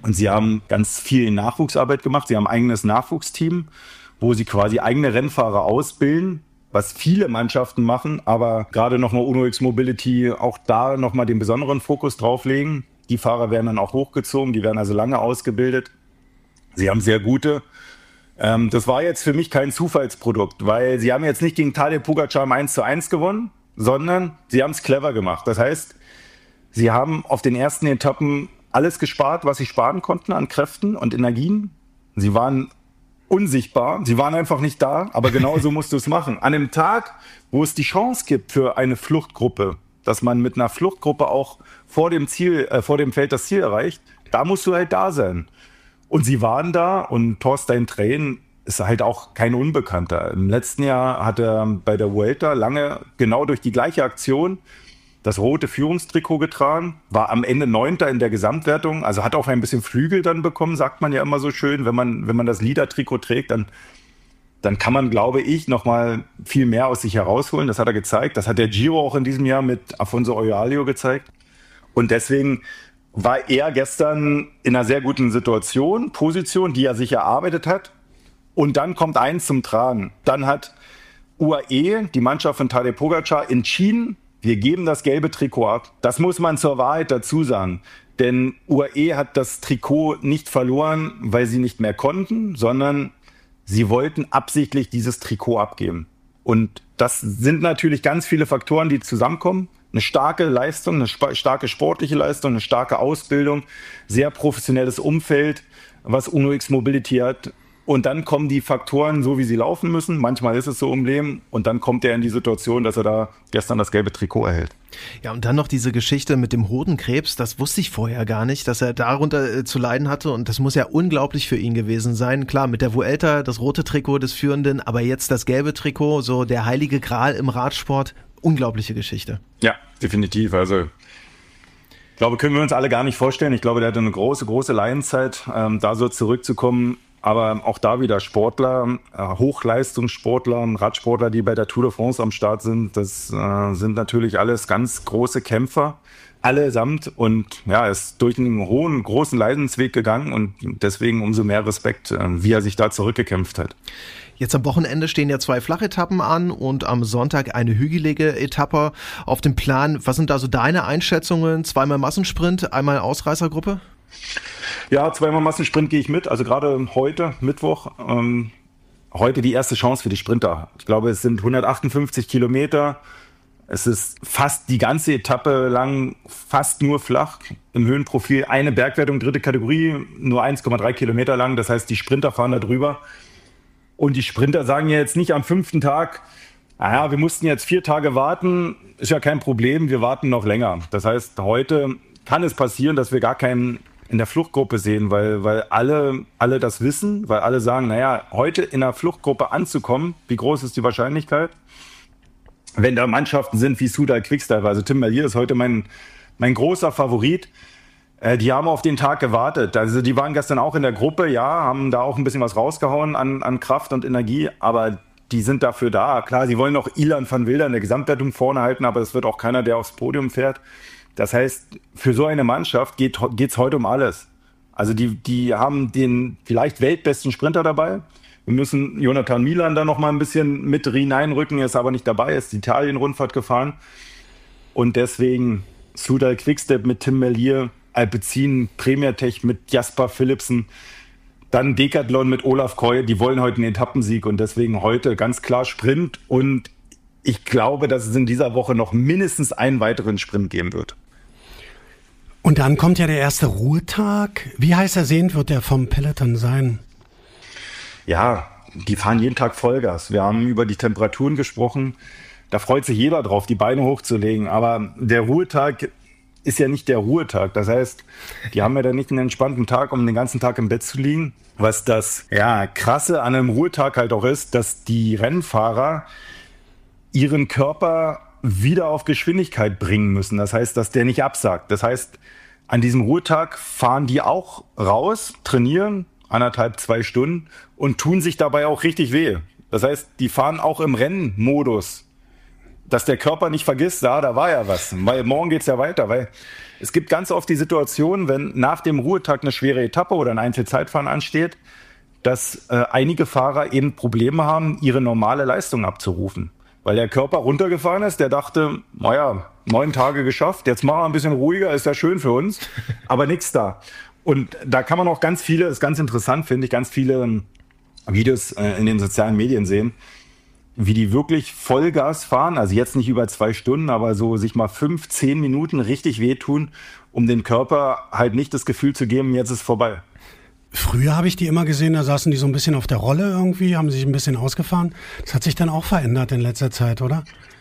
Und sie haben ganz viel Nachwuchsarbeit gemacht. Sie haben ein eigenes Nachwuchsteam, wo sie quasi eigene Rennfahrer ausbilden, was viele Mannschaften machen, aber gerade nochmal UNOX Mobility auch da nochmal den besonderen Fokus drauflegen. Die Fahrer werden dann auch hochgezogen, die werden also lange ausgebildet. Sie haben sehr gute. Ähm, das war jetzt für mich kein Zufallsprodukt, weil sie haben jetzt nicht gegen Tadej Pogačar im eins zu eins gewonnen, sondern sie haben es clever gemacht. Das heißt, sie haben auf den ersten Etappen alles gespart, was sie sparen konnten an Kräften und Energien. Sie waren unsichtbar, sie waren einfach nicht da, aber genau so musst du es machen. An einem Tag, wo es die Chance gibt für eine Fluchtgruppe, dass man mit einer Fluchtgruppe auch vor dem Ziel, äh, vor dem Feld das Ziel erreicht, da musst du halt da sein. Und sie waren da und Thorstein Thrane ist halt auch kein Unbekannter. Im letzten Jahr hat er bei der Vuelta lange genau durch die gleiche Aktion das rote Führungstrikot getragen, war am Ende Neunter in der Gesamtwertung, also hat auch ein bisschen Flügel dann bekommen, sagt man ja immer so schön. Wenn man, wenn man das Leader-Trikot trägt, dann, dann kann man, glaube ich, nochmal viel mehr aus sich herausholen. Das hat er gezeigt. Das hat der Giro auch in diesem Jahr mit Afonso Oialio gezeigt. Und deswegen war er gestern in einer sehr guten Situation, Position, die er sich erarbeitet hat. Und dann kommt eins zum Tragen. Dann hat U A E, die Mannschaft von Tadej Pogačar, entschieden, wir geben das gelbe Trikot ab. Das muss man zur Wahrheit dazu sagen. Denn U A E hat das Trikot nicht verloren, weil sie nicht mehr konnten, sondern sie wollten absichtlich dieses Trikot abgeben. Und das sind natürlich ganz viele Faktoren, die zusammenkommen. Eine starke Leistung, eine sp- starke sportliche Leistung, eine starke Ausbildung, sehr professionelles Umfeld, was UNOX Mobility hat. Und dann kommen die Faktoren so, wie sie laufen müssen. Manchmal ist es so im Leben. Und dann kommt er in die Situation, dass er da gestern das gelbe Trikot erhält. Ja, und dann noch diese Geschichte mit dem Hodenkrebs. Das wusste ich vorher gar nicht, dass er darunter äh, zu leiden hatte. Und das muss ja unglaublich für ihn gewesen sein. Klar, mit der Vuelta das rote Trikot des Führenden, aber jetzt das gelbe Trikot, so der heilige Gral im Radsport. Unglaubliche Geschichte. Ja, definitiv. Also ich glaube, können wir uns alle gar nicht vorstellen. Ich glaube, der hatte eine große, große Leidenszeit, ähm, da so zurückzukommen. Aber auch da wieder Sportler, äh, Hochleistungssportler, Radsportler, die bei der Tour de France am Start sind, das äh, sind natürlich alles ganz große Kämpfer, allesamt. Und ja, er ist durch einen hohen, großen Leidensweg gegangen und deswegen umso mehr Respekt, äh, wie er sich da zurückgekämpft hat. Jetzt am Wochenende stehen ja zwei Flachetappen an und am Sonntag eine hügelige Etappe auf dem Plan. Was sind da so deine Einschätzungen? Zweimal Massensprint, einmal Ausreißergruppe? Ja, zweimal Massensprint gehe ich mit. Also gerade heute, Mittwoch, ähm, heute die erste Chance für die Sprinter. Ich glaube, es sind hundertachtundfünfzig Kilometer. Es ist fast die ganze Etappe lang, fast nur flach im Höhenprofil. Eine Bergwertung, dritte Kategorie, nur eins Komma drei Kilometer lang. Das heißt, die Sprinter fahren da drüber. Und die Sprinter sagen ja jetzt nicht am fünften Tag, naja, wir mussten jetzt vier Tage warten. Ist ja kein Problem, wir warten noch länger. Das heißt, heute kann es passieren, dass wir gar keinen in der Fluchtgruppe sehen, weil, weil alle, alle das wissen, weil alle sagen, naja, heute in der Fluchtgruppe anzukommen, wie groß ist die Wahrscheinlichkeit? Wenn da Mannschaften sind wie Soudal Quickstep, also Tim Merlier ist heute mein, mein großer Favorit, äh, die haben auf den Tag gewartet. Also die waren gestern auch in der Gruppe, ja, haben da auch ein bisschen was rausgehauen an, an Kraft und Energie, aber die sind dafür da. Klar, sie wollen auch Ilan van Wilder in der Gesamtwertung vorne halten, aber es wird auch keiner, der aufs Podium fährt. Das heißt, für so eine Mannschaft geht es heute um alles. Also die, die haben den vielleicht weltbesten Sprinter dabei. Wir müssen Jonathan Milan da noch mal ein bisschen mit hineinrücken, ist aber nicht dabei, ist die Italien-Rundfahrt gefahren. Und deswegen Soudal Quickstep mit Tim Merlier, Alpecin, Premier Tech mit Jasper Philipsen, dann Decathlon mit Olaf Koy, die wollen heute einen Etappensieg und deswegen heute ganz klar Sprint. Und ich glaube, dass es in dieser Woche noch mindestens einen weiteren Sprint geben wird. Und dann kommt ja der erste Ruhetag. Wie heiß ersehnt wird der vom Peloton sein? Ja, die fahren jeden Tag Vollgas. Wir haben über die Temperaturen gesprochen. Da freut sich jeder drauf, die Beine hochzulegen. Aber der Ruhetag ist ja nicht der Ruhetag. Das heißt, die haben ja dann nicht einen entspannten Tag, um den ganzen Tag im Bett zu liegen. Was das ja Krasse an einem Ruhetag halt auch ist, dass die Rennfahrer ihren Körper wieder auf Geschwindigkeit bringen müssen. Das heißt, dass der nicht absagt. Das heißt, an diesem Ruhetag fahren die auch raus, trainieren, anderthalb, zwei Stunden und tun sich dabei auch richtig weh. Das heißt, die fahren auch im Rennmodus dass der Körper nicht vergisst, ja, da war ja was, weil morgen geht's ja weiter, weil es gibt ganz oft die Situation, wenn nach dem Ruhetag eine schwere Etappe oder ein Einzelzeitfahren ansteht, dass äh, einige Fahrer eben Probleme haben, ihre normale Leistung abzurufen. Weil der Körper runtergefahren ist, der dachte, naja, neun Tage geschafft, jetzt machen wir ein bisschen ruhiger, ist ja schön für uns, aber nichts da. Und da kann man auch ganz viele, ist ganz interessant, finde ich, ganz viele Videos äh, in den sozialen Medien sehen, wie die wirklich Vollgas fahren, also jetzt nicht über zwei Stunden, aber so sich mal fünf, zehn Minuten richtig wehtun, um dem Körper halt nicht das Gefühl zu geben, jetzt ist vorbei. Früher habe ich die immer gesehen, da saßen die so ein bisschen auf der Rolle irgendwie, haben sich ein bisschen ausgefahren. Das hat sich dann auch verändert in letzter Zeit, oder?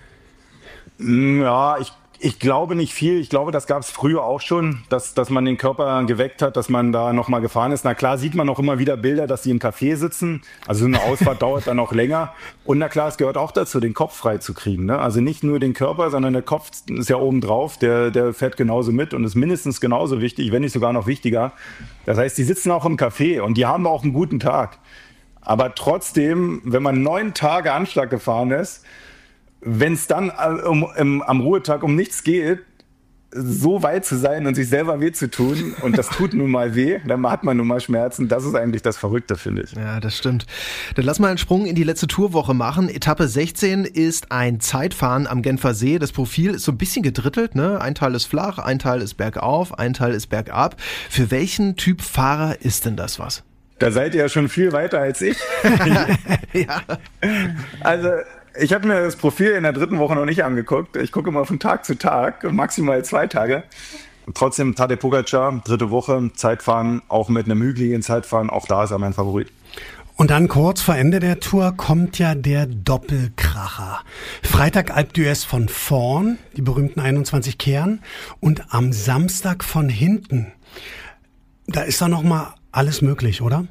Ja, ich, ich glaube nicht viel. Ich glaube, das gab es früher auch schon, dass, dass man den Körper geweckt hat, dass man da nochmal gefahren ist. Na klar, sieht man auch immer wieder Bilder, dass die im Café sitzen. Also so eine Ausfahrt dauert dann auch länger. Und na klar, es gehört auch dazu, den Kopf frei zu kriegen. Ne? Also nicht nur den Körper, sondern der Kopf ist ja oben drauf, der, der fährt genauso mit und ist mindestens genauso wichtig, wenn nicht sogar noch wichtiger. Das heißt, die sitzen auch im Café und die haben auch einen guten Tag. Aber trotzdem, wenn man neun Tage Anschlag gefahren ist, wenn es dann um, um, am Ruhetag um nichts geht, so weit zu sein und sich selber weh zu tun, und das tut nun mal weh, dann hat man nun mal Schmerzen, das ist eigentlich das Verrückte, finde ich. Ja, das stimmt. Dann lass mal einen Sprung in die letzte Tourwoche machen. Etappe sechzehn ist ein Zeitfahren am Genfer See. Das Profil ist so ein bisschen gedrittelt, ne? Ein Teil ist flach, ein Teil ist bergauf, ein Teil ist bergab. Für welchen Typ Fahrer ist denn das was? Da seid ihr ja schon viel weiter als ich. Ja. Also ich habe mir das Profil in der dritten Woche noch nicht angeguckt. Ich gucke immer von Tag zu Tag, maximal zwei Tage. Und trotzdem Tadej Pogačar, dritte Woche, Zeitfahren, auch mit einem hügeligen Zeitfahren, auch da ist er mein Favorit. Und dann kurz vor Ende der Tour kommt ja der Doppelkracher. Freitag Alpe d'Huez von vorn, die berühmten einundzwanzig Kehren, und am Samstag von hinten. Da ist doch noch mal alles möglich, oder?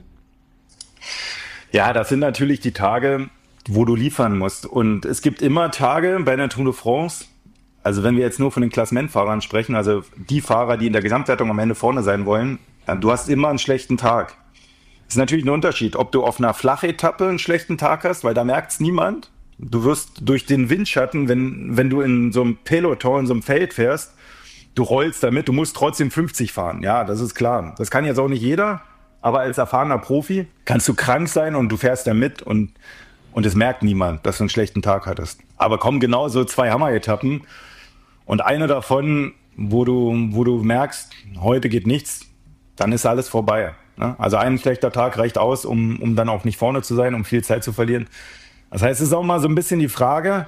Ja, das sind natürlich die Tage, wo du liefern musst. Und es gibt immer Tage bei der Tour de France, also wenn wir jetzt nur von den Klassementfahrern sprechen, also die Fahrer, die in der Gesamtwertung am Ende vorne sein wollen, du hast immer einen schlechten Tag. Das ist natürlich ein Unterschied, ob du auf einer Flachetappe einen schlechten Tag hast, weil da merkt's niemand. Du wirst durch den Windschatten, wenn, wenn du in so einem Peloton, in so einem Feld fährst, du rollst damit, du musst trotzdem fünfzig fahren. Ja, das ist klar. Das kann jetzt auch nicht jeder, aber als erfahrener Profi kannst du krank sein und du fährst da mit und Und es merkt niemand, dass du einen schlechten Tag hattest. Aber kommen genauso zwei Hammer-Etappen und eine davon, wo du, wo du merkst, heute geht nichts, dann ist alles vorbei. Ne? Also ein schlechter Tag reicht aus, um, um dann auch nicht vorne zu sein, um viel Zeit zu verlieren. Das heißt, es ist auch mal so ein bisschen die Frage,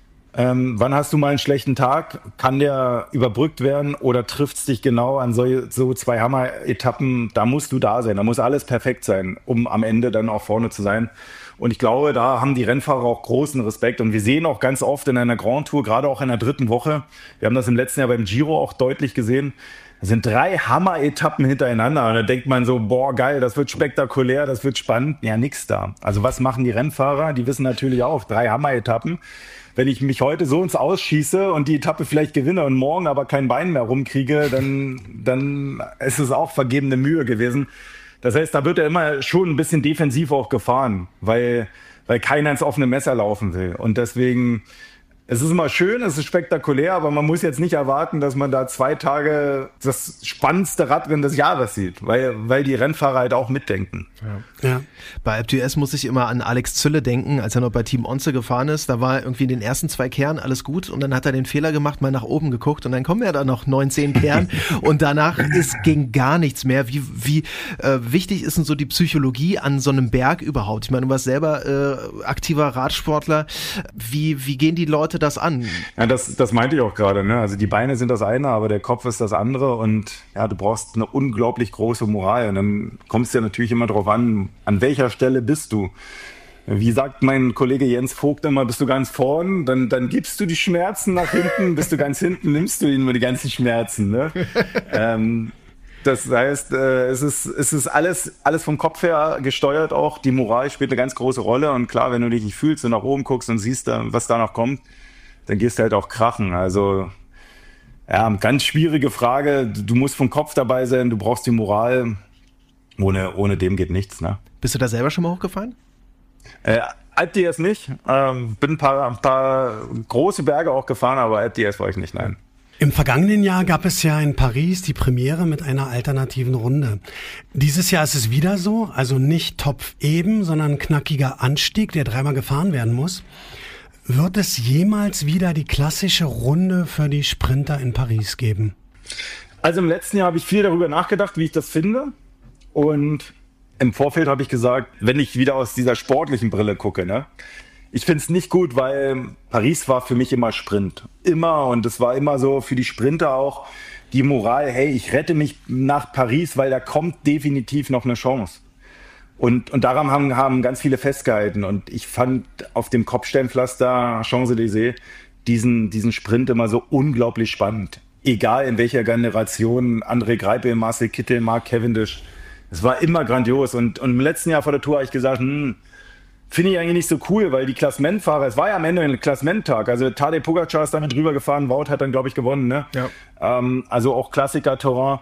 ähm, wann hast du mal einen schlechten Tag? Kann der überbrückt werden oder trifft es dich genau an so, so zwei Hammer-Etappen? Da musst du da sein, da muss alles perfekt sein, um am Ende dann auch vorne zu sein. Und ich glaube, da haben die Rennfahrer auch großen Respekt. Und wir sehen auch ganz oft in einer Grand Tour, gerade auch in der dritten Woche, wir haben das im letzten Jahr beim Giro auch deutlich gesehen, das sind drei Hammer-Etappen hintereinander. Und da denkt man so, boah, geil, das wird spektakulär, das wird spannend. Ja, nix da. Also was machen die Rennfahrer? Die wissen natürlich auch, drei Hammer-Etappen. Wenn ich mich heute so ins Ausschieße und die Etappe vielleicht gewinne und morgen aber kein Bein mehr rumkriege, dann, dann ist es auch vergebene Mühe gewesen. Das heißt, da wird er immer schon ein bisschen defensiv auch gefahren, weil, weil keiner ins offene Messer laufen will. Und deswegen, es ist immer schön, es ist spektakulär, aber man muss jetzt nicht erwarten, dass man da zwei Tage das spannendste Radrennen des Jahres sieht, weil, weil die Rennfahrer halt auch mitdenken. Ja. Ja. Bei Alpe d'Huez muss ich immer an Alex Zülle denken, als er noch bei Team Onze gefahren ist. Da war irgendwie in den ersten zwei Kehren alles gut und dann hat er den Fehler gemacht, mal nach oben geguckt und dann kommen ja da noch neun, zehn Kehren und danach ist, ging gar nichts mehr. Wie, wie äh, wichtig ist denn so die Psychologie an so einem Berg überhaupt? Ich meine, du warst selber äh, aktiver Radsportler. Wie, wie gehen die Leute das an? Ja, das, das meinte ich auch gerade. Ne? Also die Beine sind das eine, aber der Kopf ist das andere und ja, du brauchst eine unglaublich große Moral und dann kommst du ja natürlich immer drauf an, an welcher Stelle bist du. Wie sagt mein Kollege Jens Vogt immer, bist du ganz vorn, dann, dann gibst du die Schmerzen nach hinten, bist du ganz hinten, nimmst du ihnen nur die ganzen Schmerzen. Ne? ähm, das heißt, äh, es ist, es ist alles, alles vom Kopf her gesteuert auch. Die Moral spielt eine ganz große Rolle und klar, wenn du dich nicht fühlst und nach oben guckst und siehst, was da noch kommt, dann gehst du halt auch krachen. Also ja, ganz schwierige Frage. Du musst vom Kopf dabei sein, du brauchst die Moral. Ohne, ohne dem geht nichts. Ne? Bist du da selber schon mal hochgefahren? Äh, Alpe d'Huez nicht. Ähm, bin ein paar, ein paar große Berge auch gefahren, aber Alpe d'Huez war ich nicht, nein. Im vergangenen Jahr gab es ja in Paris die Premiere mit einer alternativen Runde. Dieses Jahr ist es wieder so, also nicht Topf eben, sondern ein knackiger Anstieg, der dreimal gefahren werden muss. Wird es jemals wieder die klassische Runde für die Sprinter in Paris geben? Also im letzten Jahr habe ich viel darüber nachgedacht, wie ich das finde. Und im Vorfeld habe ich gesagt, wenn ich wieder aus dieser sportlichen Brille gucke, ne? Ich finde es nicht gut, weil Paris war für mich immer Sprint. Immer. Und es war immer so für die Sprinter auch die Moral, hey, ich rette mich nach Paris, weil da kommt definitiv noch eine Chance. Und, und daran haben, haben ganz viele festgehalten. Und ich fand auf dem Kopfsteinpflaster Champs-Élysées diesen, diesen Sprint immer so unglaublich spannend. Egal in welcher Generation, André Greipel, Marcel Kittel, Mark Cavendish. Es war immer grandios. Und, und im letzten Jahr vor der Tour habe ich gesagt, hm, finde ich eigentlich nicht so cool, weil die Klassementfahrer, es war ja am Ende ein Klassementtag, also Tadej Pogačar ist damit drüber gefahren, Wout hat dann, glaube ich, gewonnen, ne? Ja. Ähm, also auch Klassiker-Terrain.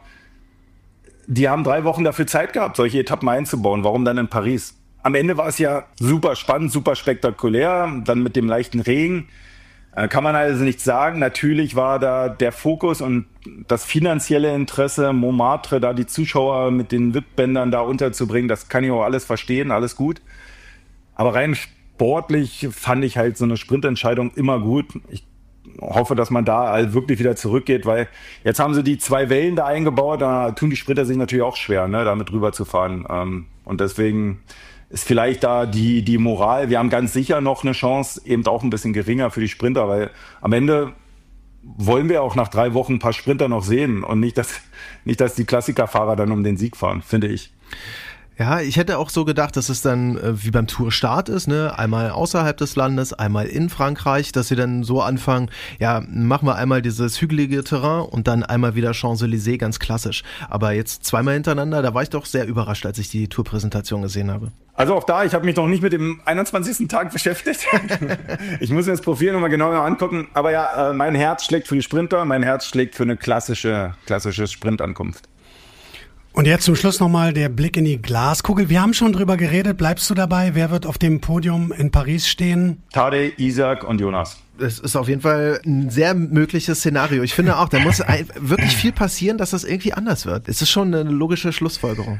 Die haben drei Wochen dafür Zeit gehabt, solche Etappen einzubauen. Warum dann in Paris? Am Ende war es ja super spannend, super spektakulär, dann mit dem leichten Regen. Äh, kann man also nichts sagen. Natürlich war da der Fokus und das finanzielle Interesse, Montmartre, da die Zuschauer mit den W I P-Bändern da unterzubringen, das kann ich auch alles verstehen, alles gut. Aber rein sportlich fand ich halt so eine Sprintentscheidung immer gut. Ich hoffe, dass man da halt wirklich wieder zurückgeht, weil jetzt haben sie die zwei Wellen da eingebaut, da tun die Sprinter sich natürlich auch schwer, ne, damit rüber zu fahren. Und deswegen ist vielleicht da die, die Moral, wir haben ganz sicher noch eine Chance, eben auch ein bisschen geringer für die Sprinter, weil am Ende wollen wir auch nach drei Wochen ein paar Sprinter noch sehen und nicht, dass, nicht, dass die Klassikerfahrer dann um den Sieg fahren, finde ich. Ja, ich hätte auch so gedacht, dass es dann äh, wie beim Tourstart ist, ne, einmal außerhalb des Landes, einmal in Frankreich, dass sie dann so anfangen, ja, machen wir einmal dieses hügelige Terrain und dann einmal wieder Champs-Élysées, ganz klassisch. Aber jetzt zweimal hintereinander, da war ich doch sehr überrascht, als ich die Tourpräsentation gesehen habe. Also auch da, ich habe mich noch nicht mit dem einundzwanzigsten Tag beschäftigt. Ich muss mir das Profil nochmal genauer angucken. Aber ja, äh, mein Herz schlägt für die Sprinter, mein Herz schlägt für eine klassische, klassische Sprintankunft. Und jetzt zum Schluss nochmal der Blick in die Glaskugel. Wir haben schon drüber geredet. Bleibst du dabei? Wer wird auf dem Podium in Paris stehen? Tadej, Isaac und Jonas. Das ist auf jeden Fall ein sehr mögliches Szenario. Ich finde auch, da muss wirklich viel passieren, dass das irgendwie anders wird. Es ist schon eine logische Schlussfolgerung.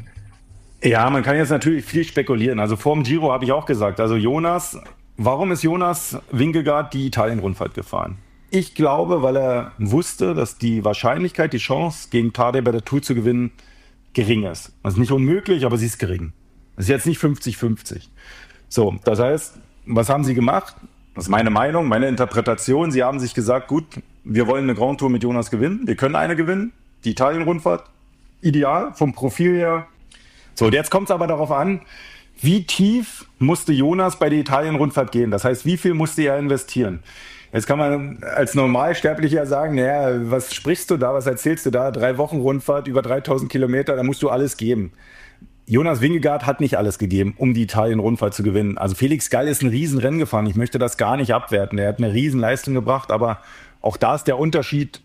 Ja, man kann jetzt natürlich viel spekulieren. Also vor dem Giro habe ich auch gesagt, also Jonas, warum ist Jonas Vingegaard die Italien-Rundfahrt gefahren? Ich glaube, weil er wusste, dass die Wahrscheinlichkeit, die Chance, gegen Tadej bei der Tour zu gewinnen, gering ist. Das ist nicht unmöglich, aber sie ist gering. Das ist jetzt nicht fünfzig fünfzig. So, das heißt, was haben sie gemacht? Das ist meine Meinung, meine Interpretation. Sie haben sich gesagt, gut, wir wollen eine Grand Tour mit Jonas gewinnen. Wir können eine gewinnen. Die Italien-Rundfahrt, ideal, vom Profil her. So, und jetzt kommt es aber darauf an, wie tief musste Jonas bei der Italien-Rundfahrt gehen? Das heißt, wie viel musste er investieren? Jetzt kann man als Normalsterblicher sagen, naja, was sprichst du da, was erzählst du da? Drei Wochen Rundfahrt, über dreitausend Kilometer, da musst du alles geben. Jonas Vingegaard hat nicht alles gegeben, um die Italien-Rundfahrt zu gewinnen. Also Felix Gall ist ein Riesenrennen gefahren, ich möchte das gar nicht abwerten. Er hat eine Riesenleistung gebracht, aber auch da ist der Unterschied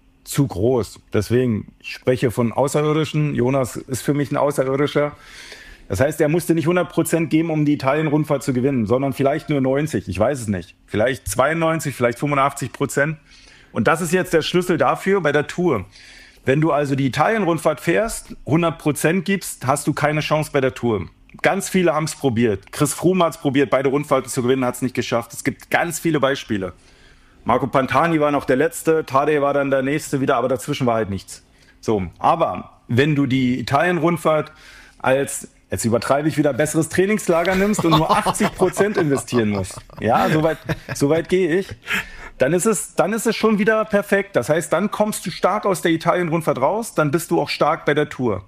zu groß. Deswegen, ich spreche von Außerirdischen. Jonas ist für mich ein Außerirdischer. Das heißt, er musste nicht hundert Prozent geben, um die Italien-Rundfahrt zu gewinnen, sondern vielleicht nur neunzig, ich weiß es nicht. Vielleicht zweiundneunzig, vielleicht fünfundachtzig Prozent. Und das ist jetzt der Schlüssel dafür bei der Tour. Wenn du also die Italien-Rundfahrt fährst, hundert Prozent gibst, hast du keine Chance bei der Tour. Ganz viele haben es probiert. Chris Froome hat es probiert, beide Rundfahrten zu gewinnen, hat es nicht geschafft. Es gibt ganz viele Beispiele. Marco Pantani war noch der Letzte, Tadej war dann der Nächste wieder, aber dazwischen war halt nichts. So, aber wenn du die Italien-Rundfahrt als, jetzt übertreibe ich wieder, besseres Trainingslager nimmst und nur achtzig Prozent investieren musst, ja, soweit so weit gehe ich, dann ist es, dann ist es schon wieder perfekt. Das heißt, dann kommst du stark aus der Italien-Rundfahrt raus, dann bist du auch stark bei der Tour.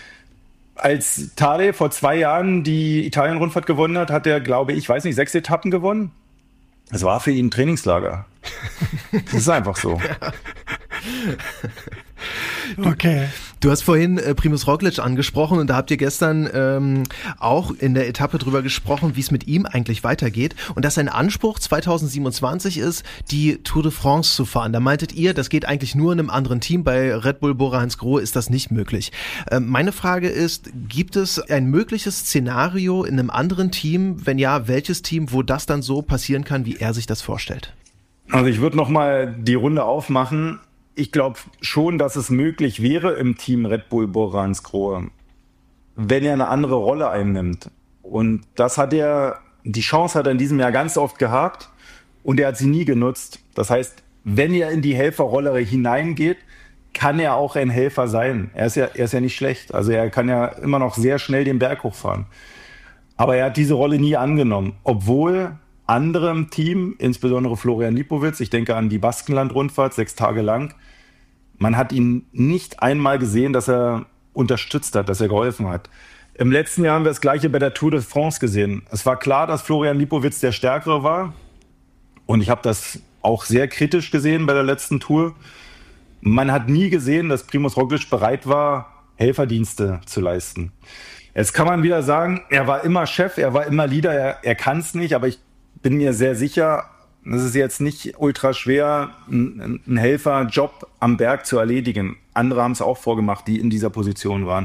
Als Tadej vor zwei Jahren die Italien-Rundfahrt gewonnen hat, hat er, glaube ich, weiß nicht, sechs Etappen gewonnen. Es war für ihn ein Trainingslager. Das ist einfach so. Okay. Du hast vorhin äh, Primož Roglič angesprochen und da habt ihr gestern ähm, auch in der Etappe drüber gesprochen, wie es mit ihm eigentlich weitergeht und dass sein Anspruch zwanzig siebenundzwanzig ist, die Tour de France zu fahren. Da meintet ihr, das geht eigentlich nur in einem anderen Team. Bei Red Bull Bora-Hansgrohe ist das nicht möglich. Ähm, meine Frage ist, gibt es ein mögliches Szenario in einem anderen Team? Wenn ja, welches Team, wo das dann so passieren kann, wie er sich das vorstellt? Also ich würde nochmal die Runde aufmachen. Ich glaube schon, dass es möglich wäre im Team Red Bull Bora-Hansgrohe, wenn er eine andere Rolle einnimmt. Und das hat er, die Chance hat er in diesem Jahr ganz oft gehabt und er hat sie nie genutzt. Das heißt, wenn er in die Helferrolle hineingeht, kann er auch ein Helfer sein. Er ist ja, er ist ja nicht schlecht. Also er kann ja immer noch sehr schnell den Berg hochfahren. Aber er hat diese Rolle nie angenommen, obwohl andere im Team, insbesondere Florian Lipowitz, ich denke an die Baskenland-Rundfahrt, sechs Tage lang, man hat ihn nicht einmal gesehen, dass er unterstützt hat, dass er geholfen hat. Im letzten Jahr haben wir das Gleiche bei der Tour de France gesehen. Es war klar, dass Florian Lipowitz der Stärkere war. Und ich habe das auch sehr kritisch gesehen bei der letzten Tour. Man hat nie gesehen, dass Primož Roglič bereit war, Helferdienste zu leisten. Jetzt kann man wieder sagen, er war immer Chef, er war immer Leader, er, er kann es nicht. Aber ich bin mir sehr sicher, es ist jetzt nicht ultra schwer, einen Helferjob am Berg zu erledigen. Andere haben es auch vorgemacht, die in dieser Position waren.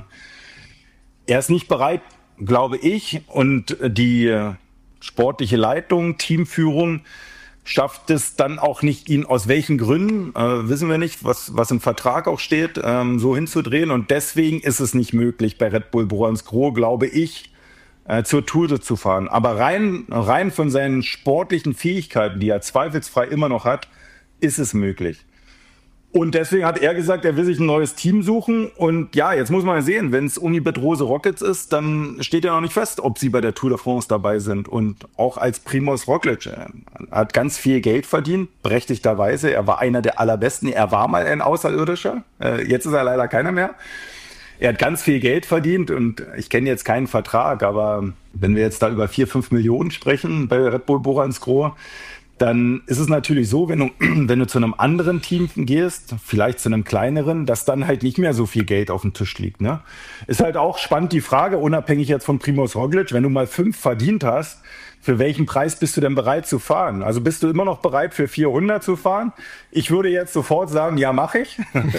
Er ist nicht bereit, glaube ich, und die sportliche Leitung, Teamführung schafft es dann auch nicht, ihn aus welchen Gründen, äh, wissen wir nicht, was, was im Vertrag auch steht, ähm, so hinzudrehen. Und deswegen ist es nicht möglich, bei Red Bull Bora-Hansgrohe, glaube ich, zur Tour zu fahren. Aber rein, rein von seinen sportlichen Fähigkeiten, die er zweifelsfrei immer noch hat, ist es möglich. Und deswegen hat er gesagt, er will sich ein neues Team suchen. Und ja, jetzt muss man sehen, wenn es Unibet Rose Rockets ist, dann steht ja noch nicht fest, ob sie bei der Tour de France dabei sind. Und auch als Primož Roglič, er hat ganz viel Geld verdient, berechtigterweise. Er war einer der allerbesten. Er war mal ein Außerirdischer. Jetzt ist er leider keiner mehr. Er hat ganz viel Geld verdient und ich kenne jetzt keinen Vertrag, aber wenn wir jetzt da über vier, fünf Millionen sprechen bei Red Bull Bora-Hansgrohe, dann ist es natürlich so, wenn du, wenn du zu einem anderen Team gehst, vielleicht zu einem kleineren, dass dann halt nicht mehr so viel Geld auf dem Tisch liegt. Ne? Ist halt auch spannend die Frage, unabhängig jetzt von Primož Roglič, wenn du mal fünf verdient hast, für welchen Preis bist du denn bereit zu fahren? Also bist du immer noch bereit für vierhundert zu fahren? Ich würde jetzt sofort sagen, ja, mache ich.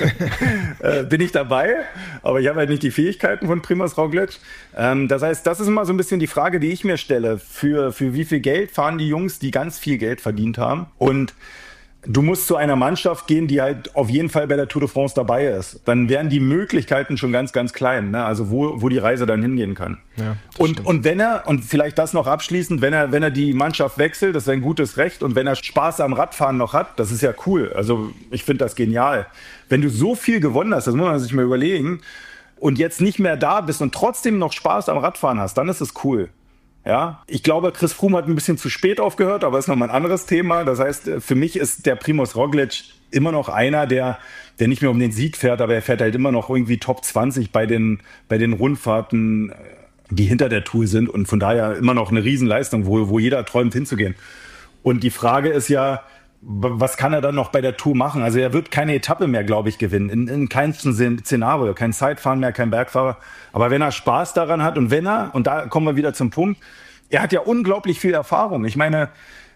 äh, bin ich dabei, aber ich habe halt nicht die Fähigkeiten von Primož Roglič. Ähm, das heißt, das ist immer so ein bisschen die Frage, die ich mir stelle. Für, für wie viel Geld fahren die Jungs, die ganz viel Geld verdient haben? Und du musst zu einer Mannschaft gehen, die halt auf jeden Fall bei der Tour de France dabei ist. Dann wären die Möglichkeiten schon ganz, ganz klein, ne? Also wo, wo die Reise dann hingehen kann. Ja, und, und wenn er, und vielleicht das noch abschließend, wenn er, wenn er die Mannschaft wechselt, das wäre ein gutes Recht. Und wenn er Spaß am Radfahren noch hat, das ist ja cool. Also ich finde das genial. Wenn du so viel gewonnen hast, das muss man sich mal überlegen, und jetzt nicht mehr da bist und trotzdem noch Spaß am Radfahren hast, dann ist es cool. Ja, ich glaube, Chris Froome hat ein bisschen zu spät aufgehört, aber ist nochmal ein anderes Thema. Das heißt, für mich ist der Primož Roglič immer noch einer, der, der nicht mehr um den Sieg fährt, aber er fährt halt immer noch irgendwie Top zwanzig bei den, bei den Rundfahrten, die hinter der Tour sind und von daher immer noch eine Riesenleistung, wo, wo jeder träumt hinzugehen. Und die Frage ist ja, was kann er dann noch bei der Tour machen? Also er wird keine Etappe mehr, glaube ich, gewinnen. In, in keinem Szenario. Kein Zeitfahren mehr, kein Bergfahrer. Aber wenn er Spaß daran hat und wenn er, und da kommen wir wieder zum Punkt, er hat ja unglaublich viel Erfahrung. Ich meine,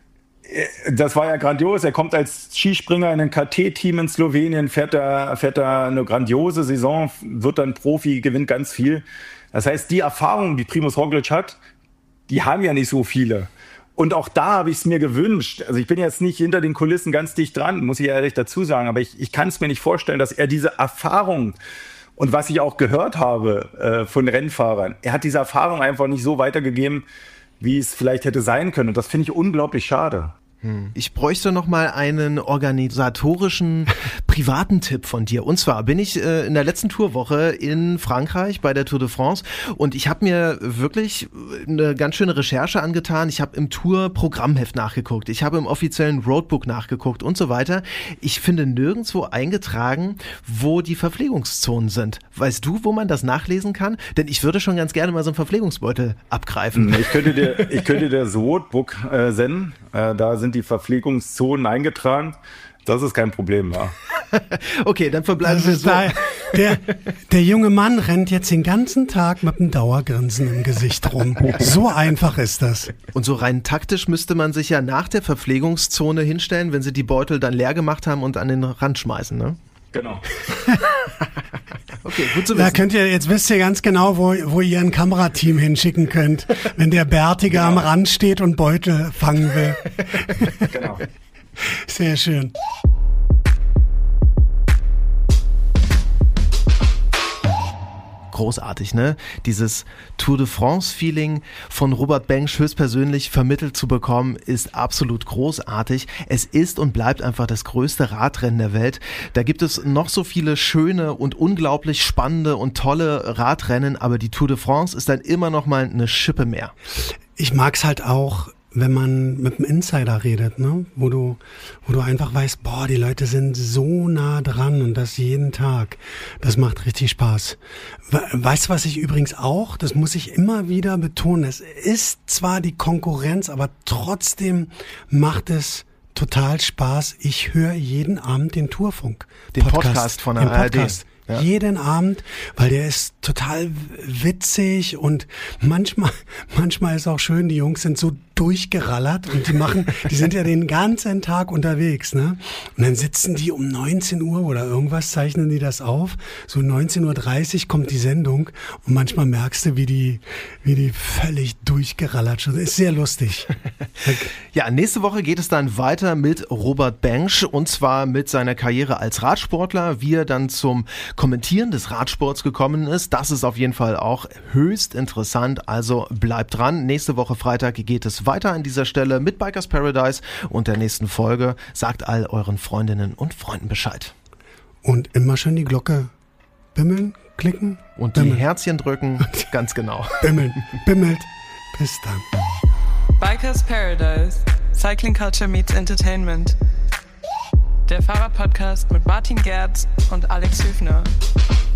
das war ja grandios. Er kommt als Skispringer in ein K T-Team in Slowenien, fährt da, fährt da eine grandiose Saison, wird dann Profi, gewinnt ganz viel. Das heißt, die Erfahrung, die Primož Roglič hat, die haben ja nicht so viele. Und auch da habe ich es mir gewünscht. Also ich bin jetzt nicht hinter den Kulissen ganz dicht dran, muss ich ehrlich dazu sagen. Aber ich, ich kann es mir nicht vorstellen, dass er diese Erfahrung und was ich auch gehört habe äh, von Rennfahrern, er hat diese Erfahrung einfach nicht so weitergegeben, wie es vielleicht hätte sein können. Und das finde ich unglaublich schade. Ich bräuchte noch mal einen organisatorischen privaten Tipp von dir. Und zwar bin ich äh, in der letzten Tourwoche in Frankreich bei der Tour de France und ich habe mir wirklich eine ganz schöne Recherche angetan. Ich habe im Tour-Programmheft nachgeguckt, ich habe im offiziellen Roadbook nachgeguckt und so weiter. Ich finde nirgendwo eingetragen, wo die Verpflegungszonen sind. Weißt du, wo man das nachlesen kann? Denn ich würde schon ganz gerne mal so einen Verpflegungsbeutel abgreifen. Ich könnte dir, ich könnte dir das Roadbook äh, senden. Äh, da sind die Verpflegungszonen eingetragen. Das ist kein Problem, ja. Okay, dann verbleiben wir so. Da, der, der junge Mann rennt jetzt den ganzen Tag mit einem Dauergrinsen im Gesicht rum. So einfach ist das. Und so rein taktisch müsste man sich ja nach der Verpflegungszone hinstellen, wenn sie die Beutel dann leer gemacht haben und an den Rand schmeißen, ne? Genau. Okay, gut zu wissen. Da könnt ihr, jetzt wisst ihr ganz genau, wo, wo ihr ein Kamerateam hinschicken könnt, wenn der Bärtige genau. am Rand steht und Beutel fangen will. Genau. Sehr schön. Großartig, ne? Dieses Tour de France-Feeling von Robert Bengsch höchstpersönlich vermittelt zu bekommen, ist absolut großartig. Es ist und bleibt einfach das größte Radrennen der Welt. Da gibt es noch so viele schöne und unglaublich spannende und tolle Radrennen, aber die Tour de France ist dann immer noch mal eine Schippe mehr. Ich mag's halt auch, wenn man mit einem Insider redet, ne, wo du, wo du einfach weißt, boah, die Leute sind so nah dran und das jeden Tag. Das macht richtig Spaß. Weißt du, was ich übrigens auch, das muss ich immer wieder betonen, es ist zwar die Konkurrenz, aber trotzdem macht es total Spaß. Ich höre jeden Abend den Tourfunk. Den Podcast, Podcast von der den A R D. Podcast. Ja. Jeden Abend, weil der ist total witzig und manchmal, manchmal ist auch schön, die Jungs sind so durchgerallert und die machen, die sind ja den ganzen Tag unterwegs, ne? Und dann sitzen die um neunzehn Uhr oder irgendwas, zeichnen die das auf. So neunzehn Uhr dreißig kommt die Sendung und manchmal merkst du, wie die, wie die völlig durchgerallert sind. Ist sehr lustig. Ja, nächste Woche geht es dann weiter mit Robert Bengsch und zwar mit seiner Karriere als Radsportler, wie er dann zum Kommentieren des Radsports gekommen ist. Das ist auf jeden Fall auch höchst interessant, also bleibt dran. Nächste Woche Freitag geht es weiter an dieser Stelle mit Bikers Paradise und der nächsten Folge. Sagt all euren Freundinnen und Freunden Bescheid. Und immer schön die Glocke bimmeln, klicken. Und bimmeln. Die Herzchen drücken, ganz genau. Bimmeln, bimmelt. Bis dann. Bikers Paradise. Cycling Culture meets Entertainment. Der Fahrradpodcast mit Martin Gerz und Alex Hüfner.